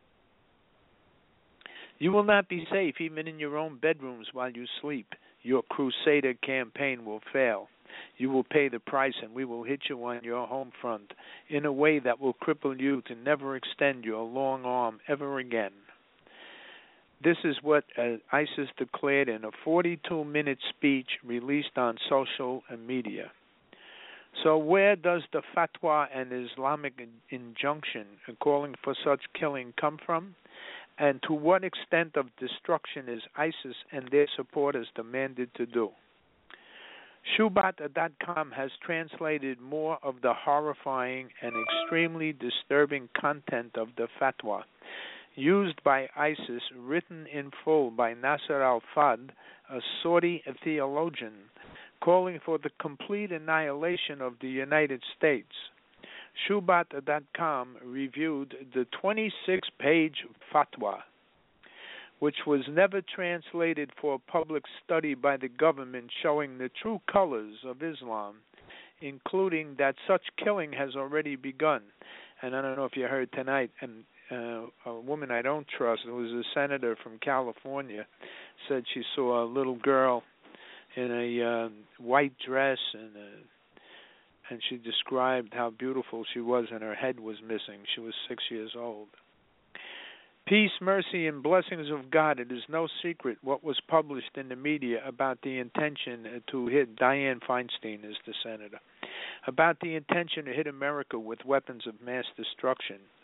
You will not be safe even in your own bedrooms while you sleep. Your crusader campaign will fail. You will pay the price, and we will hit you on your home front in a way that will cripple you to never extend your long arm ever again. This is what ISIS declared in a 42-minute speech released on social media. So where does the fatwa and Islamic injunction calling for such killing come from? And to what extent of destruction is ISIS and their supporters demanded to do? Shubat.com has translated more of the horrifying and extremely disturbing content of the fatwa used by ISIS, written in full by Nasser al-Fad, a Saudi theologian, calling for the complete annihilation of the United States. Shubat.com reviewed the 26-page fatwa, which was never translated for public study by the government, showing the true colors of Islam, including that such killing has already begun. And I don't know if you heard tonight, and a woman I don't trust, who was a senator from California, said she saw a little girl in a white dress, and she described how beautiful she was, and her head was missing. She was 6 years old. Peace, mercy, and blessings of God. It is no secret what was published in the media about the intention to hit, Dianne Feinstein is the senator, about the intention to hit America with weapons of mass destruction.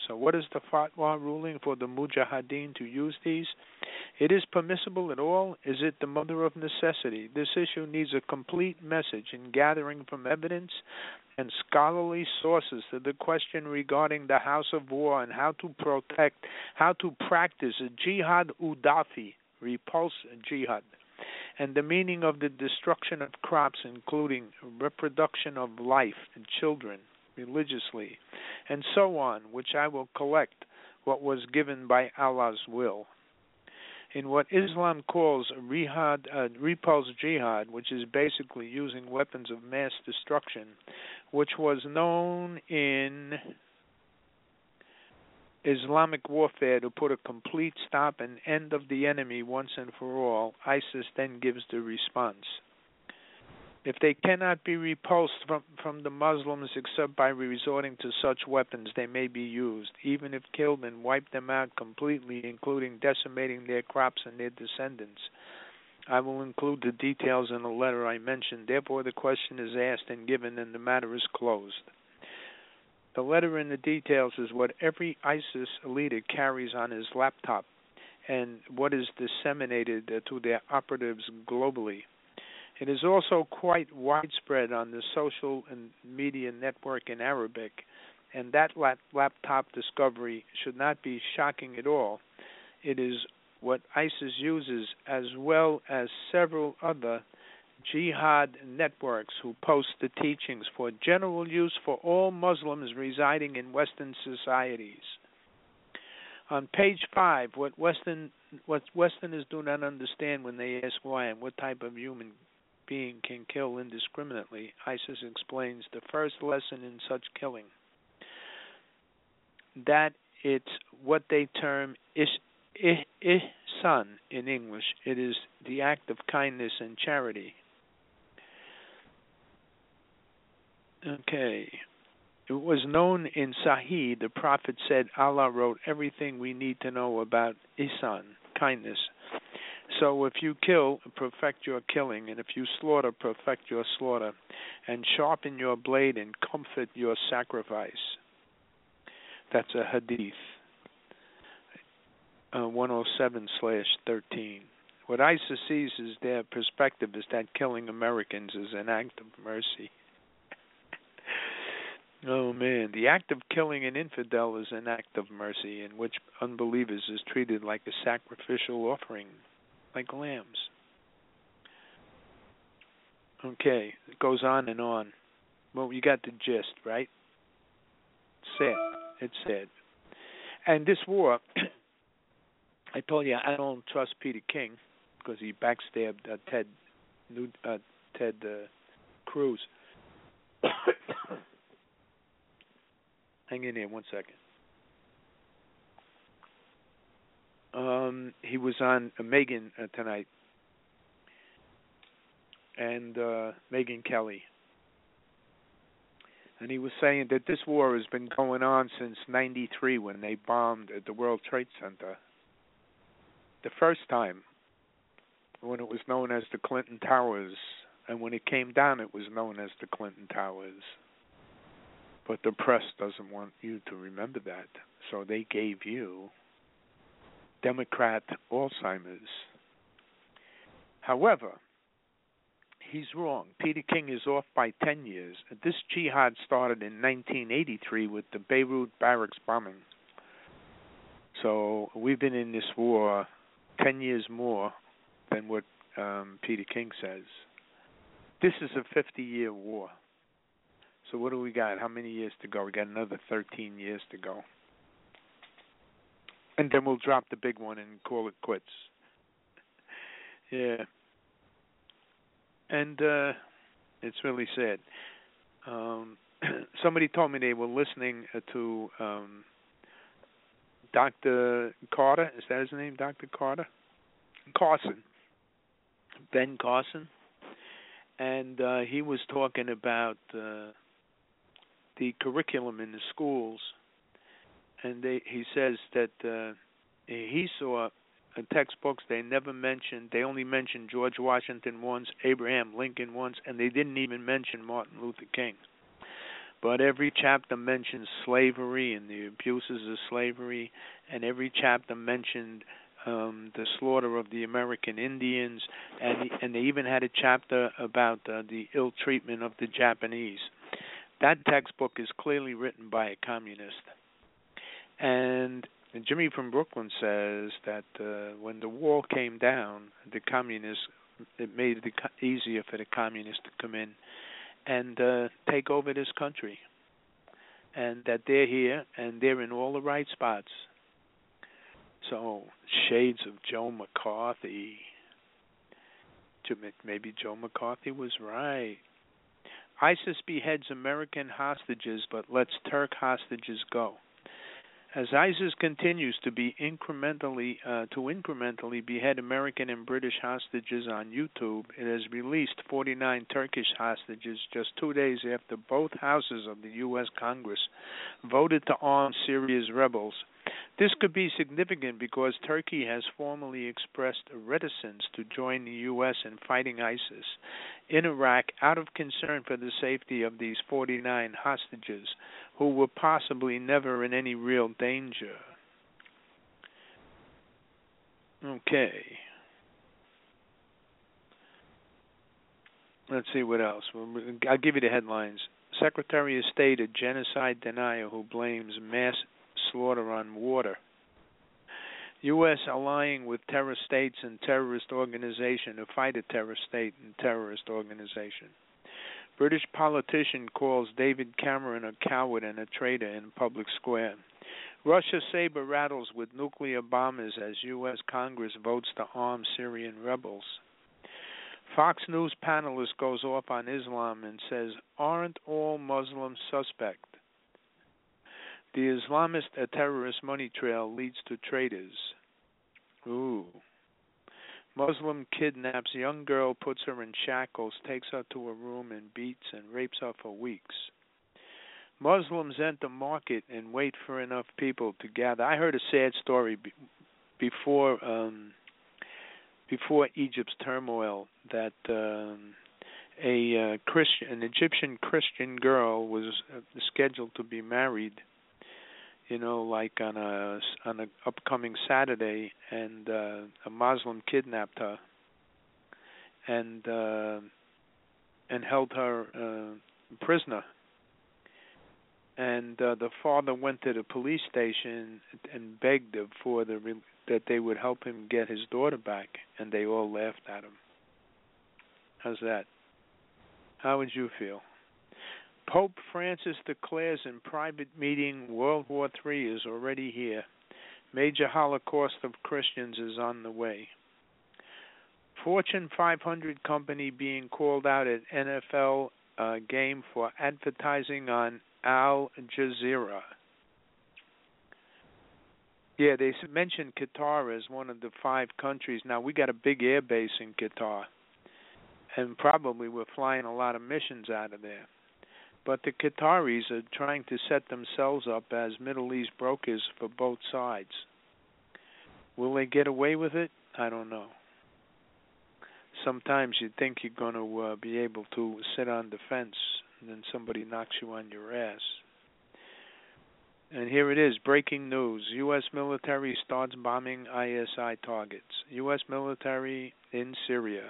So what is the fatwa ruling for the mujahideen to use these? It is permissible at all? Is it the mother of necessity? This issue needs a complete message in gathering from evidence and scholarly sources to the question regarding the house of war and how to practice a jihad udafi, repulse jihad, and the meaning of the destruction of crops, including reproduction of life and children religiously, and so on, which I will collect what was given by Allah's will. In what Islam calls repulse jihad, which is basically using weapons of mass destruction, which was known in Islamic warfare to put a complete stop and end of the enemy once and for all, ISIS then gives the response. If they cannot be repulsed from the Muslims except by resorting to such weapons, they may be used, even if killed and wipe them out completely, including decimating their crops and their descendants. I will include the details in the letter I mentioned. Therefore, the question is asked and given, and the matter is closed. The letter and the details is what every ISIS leader carries on his laptop and what is disseminated to their operatives globally. It is also quite widespread on the social and media network in Arabic, and that laptop discovery should not be shocking at all. It is what ISIS uses, as well as several other jihad networks who post the teachings for general use for all Muslims residing in Western societies. On page 5, what Westerners do not understand when they ask why and what type of human being can kill indiscriminately, ISIS explains the first lesson in such killing, that it's what they term ihsan in English. It is the act of kindness and charity. Okay. It was known in Sahih, the Prophet said, Allah wrote everything we need to know about ihsan, kindness. So if you kill, perfect your killing, and if you slaughter, perfect your slaughter, and sharpen your blade and comfort your sacrifice. That's a hadith, 107/13. What ISIS sees is their perspective is that killing Americans is an act of mercy. Oh man, the act of killing an infidel is an act of mercy in which unbelievers is treated like a sacrificial offering, like lambs. Okay, it goes on and on. Well, you got the gist, right? Sad. It's sad. And this war, I told you I don't trust Peter King because he backstabbed Ted Cruz. Hang in here 1 second. He was on Megyn tonight, and Megyn Kelly. And he was saying that this war has been going on since '93 when they bombed the World Trade Center. The first time, when it was known as the Clinton Towers, and when it came down, it was known as the Clinton Towers. But the press doesn't want you to remember that, so they gave you Democrat Alzheimer's. However, he's wrong. Peter King is off by 10 years. This jihad started in 1983 with the Beirut barracks bombing. So we've been in this war 10 years more than what Peter King says. This is a 50-year war. So what do we got? How many years to go? We got another 13 years to go. And then we'll drop the big one and call it quits. Yeah. And it's really sad. Somebody told me they were listening to Dr. Carter. Is that his name, Dr. Carter? Carson. Ben Carson. And he was talking about the curriculum in the schools. And he says that he saw in textbooks they only mentioned George Washington once, Abraham Lincoln once, and they didn't even mention Martin Luther King. But every chapter mentions slavery and the abuses of slavery, and every chapter mentioned the slaughter of the American Indians, and they even had a chapter about the ill treatment of the Japanese. That textbook is clearly written by a communist. And Jimmy from Brooklyn says that when the wall came down, the communists, it made it easier for the communists to come in and take over this country. And that they're here and they're in all the right spots. So, shades of Joe McCarthy. Maybe Joe McCarthy was right. ISIS beheads American hostages but lets Turk hostages go. As ISIS continues to incrementally behead American and British hostages on YouTube, it has released 49 Turkish hostages just 2 days after both houses of the U.S. Congress voted to arm Syria's rebels. This could be significant because Turkey has formally expressed a reticence to join the U.S. in fighting ISIS in Iraq out of concern for the safety of these 49 hostages who were possibly never in any real danger. Okay. Let's see what else. I'll give you the headlines. Secretary of State, a genocide denier who blames mass slaughter on water. U.S. allying with terrorist states and terrorist organization to fight a terrorist state and terrorist organization. British politician calls David Cameron a coward and a traitor in public square. Russia saber rattles with nuclear bombers as U.S. Congress votes to arm Syrian rebels. Fox News panelist goes off on Islam and says, aren't all Muslims suspect? The Islamist terrorist money trail leads to traitors. Ooh. Muslim kidnaps young girl, puts her in shackles, takes her to a room and beats and rapes her for weeks. Muslims enter market and wait for enough people to gather. I heard a sad story before Egypt's turmoil that an Egyptian Christian girl was scheduled to be married, like on an upcoming Saturday, and a Muslim kidnapped her and held her prisoner. And the father went to the police station and begged them that they would help him get his daughter back, and they all laughed at him. How's that? How would you feel? Pope Francis declares in private meeting World War III is already here. Major Holocaust of Christians is on the way. Fortune 500 company being called out at NFL game for advertising on Al Jazeera. Yeah, they mentioned Qatar as one of the 5 countries. Now, we got a big air base in Qatar, and probably we're flying a lot of missions out of there. But the Qataris are trying to set themselves up as Middle East brokers for both sides. Will they get away with it? I don't know. Sometimes you think you're going to be able to sit on the fence, and then somebody knocks you on your ass. And here it is, breaking news. U.S. military starts bombing ISI targets. U.S. military in Syria.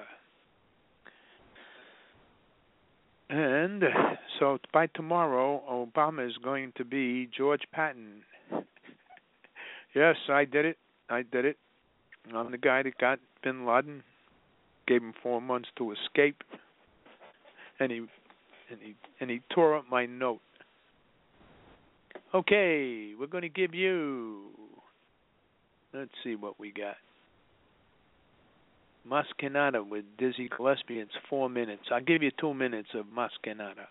And so by tomorrow, Obama is going to be George Patton. Yes, I did it. I'm the guy that got bin Laden, gave him 4 months to escape, and he tore up my note. Okay, we're going to give you, let's see what we got. Masquerada with Dizzy Gillespie. It's 4 minutes. I'll give you 2 minutes of Masquerada.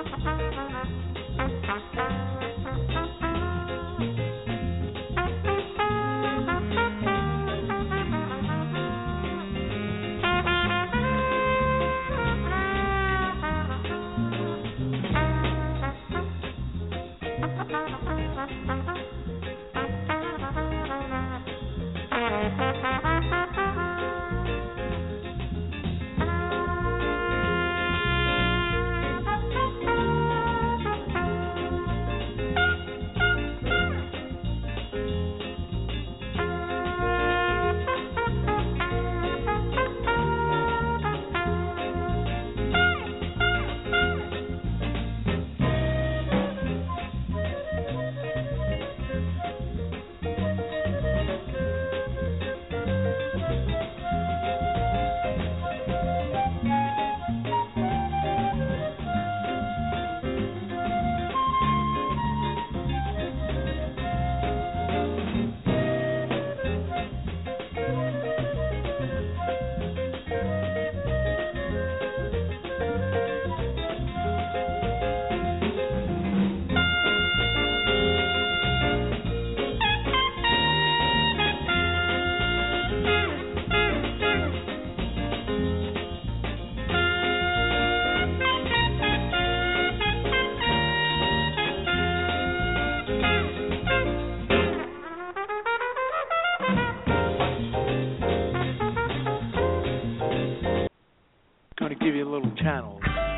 channels.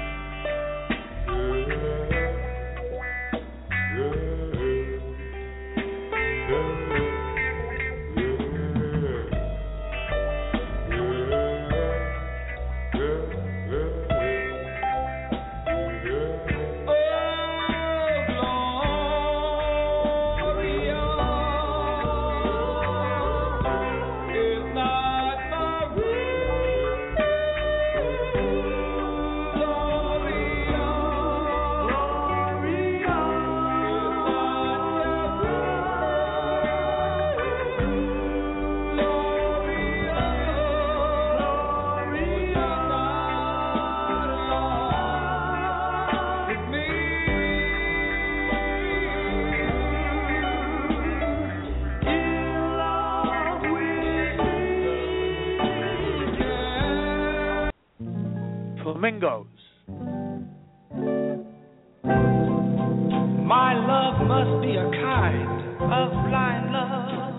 Flamingos. My love must be a kind of blind love.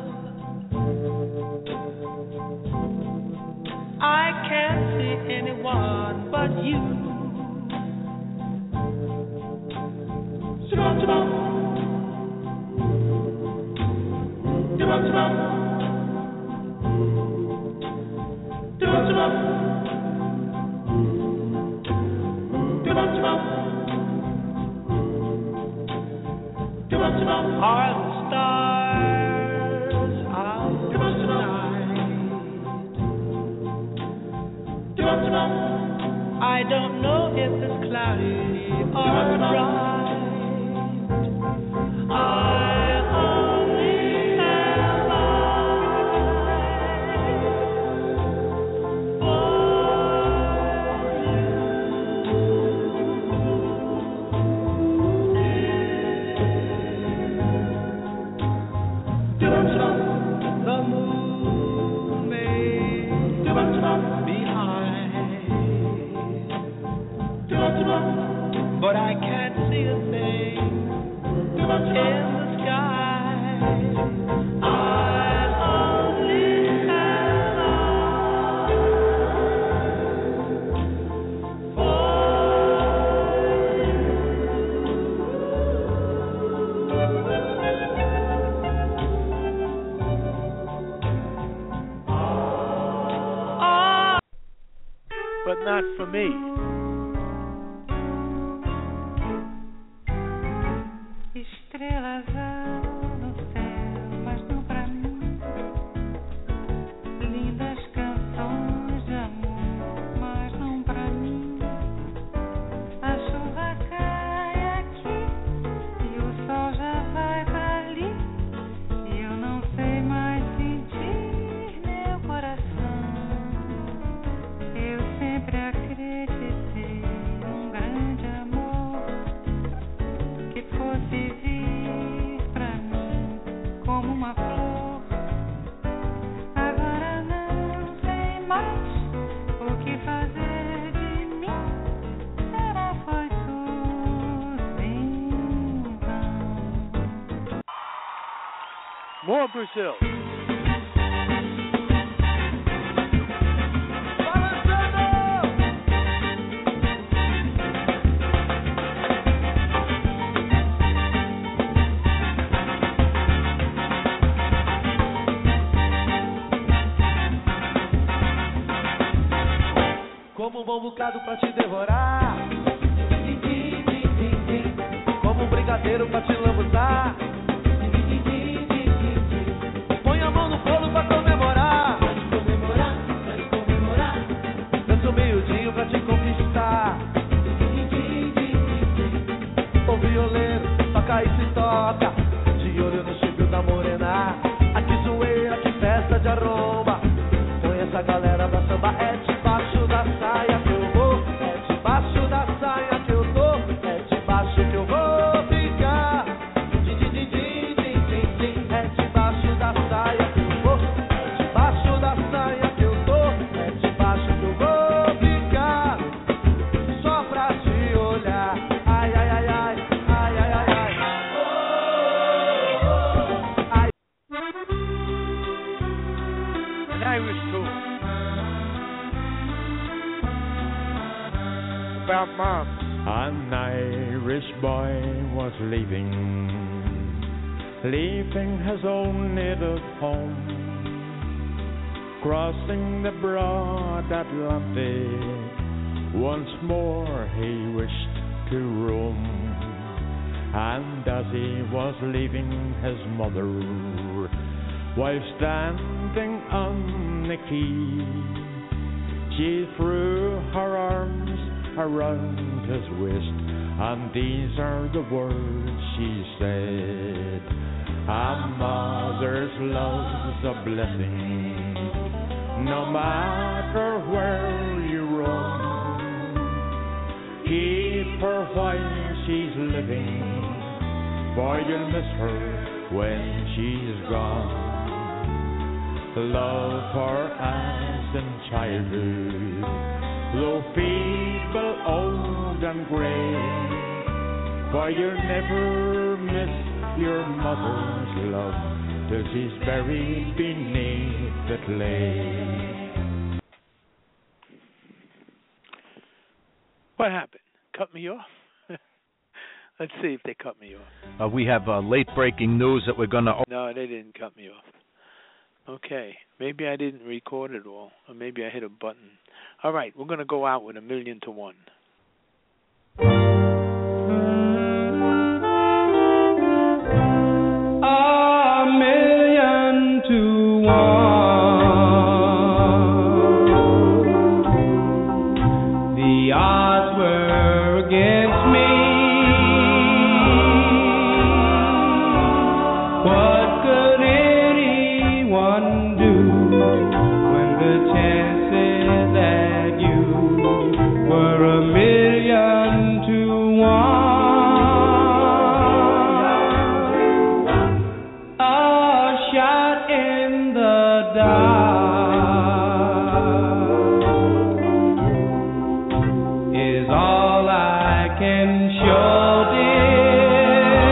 I can't see anyone but you. Chibam, chibam. Chibam, chibam. Chibam, chibam. Are the stars out tonight? I don't know if it's cloudy or bright. I only have the moon may be high, but I can't see a thing in the sky. I only have eyes for But not for me. Estrelas há no céu, mas não pra mim. Lindas canções de amor, mas não pra mim. A chuva cai aqui e o sol já vai dali. E eu não sei mais sentir meu coração. Eu sempre acreditei More Brazil. Como bom bocado pra te devorar, como um brigadeiro pra te lambuzar. Põe a mão no bolo pra comemorar, danço miudinho pra te conquistar. O violeiro toca e se toca, de olho no chifre da morena. Aqui zoeira, que festa de arromba. Põe essa galera pra samba, é debaixo da saia que eu vou, é debaixo da saia que eu tô, é debaixo que eu vou ficar. É debaixo da saia que eu vou, é debaixo da saia que eu tô, é debaixo que eu vou ficar. Só pra te olhar, ai, ai, ai, ai, ai, ai, ai, ai. Ai. An Irish tune about moms. An Irish boy was leaving his own native home, crossing the broad Atlantic. Once more he wished to roam, and as he was leaving his mother, while standing on the quay, she threw her arms around his waist, and these are the words she said: a mother's love's a blessing, no matter where you roam. Keep her while she's living, for you'll miss her when she's gone. Love her as in childhood, though feeble, old and grey, for you'll never miss your mother's love till she's buried beneath the clay. What happened? Cut me off? Let's see if they cut me off. We have late breaking news that we're going to... No, they didn't cut me off. Okay, maybe I didn't record it all, or maybe I hit a button. All right, we're going to go out with 1,000,000 to 1. A million to one. The odds were against me. What could anyone do when the chances that you were 1,000,000 to one? A shot in the dark is all I can show, dear.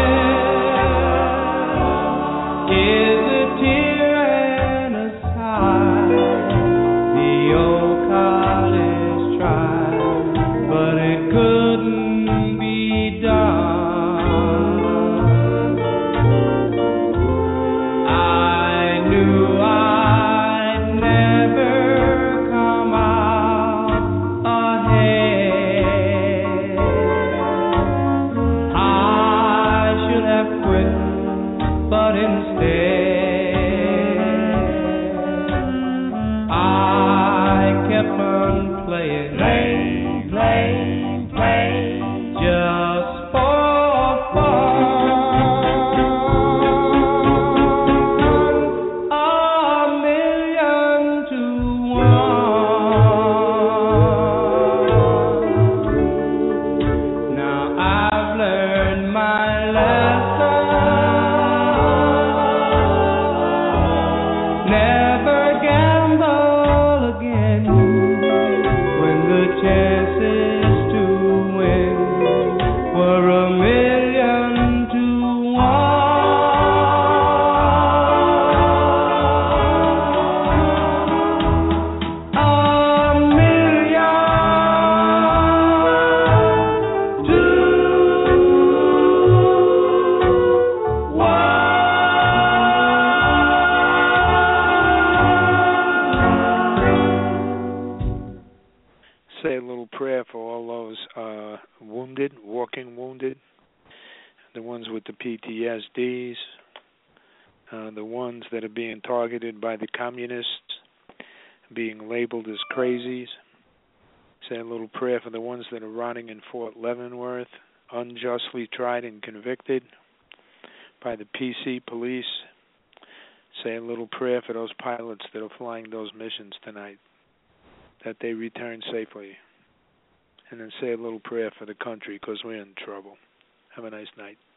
Is a tear and a sigh. The old college tried, but it couldn't be done. I knew I'd never come out ahead, the ones with the PTSDs, the ones that are being targeted by the communists, being labeled as crazies. Say a little prayer for the ones that are rotting in Fort Leavenworth, unjustly tried and convicted by the PC police. Say a little prayer for those pilots that are flying those missions tonight, that they return safely. And then say a little prayer for the country, because we're in trouble. Have a nice night.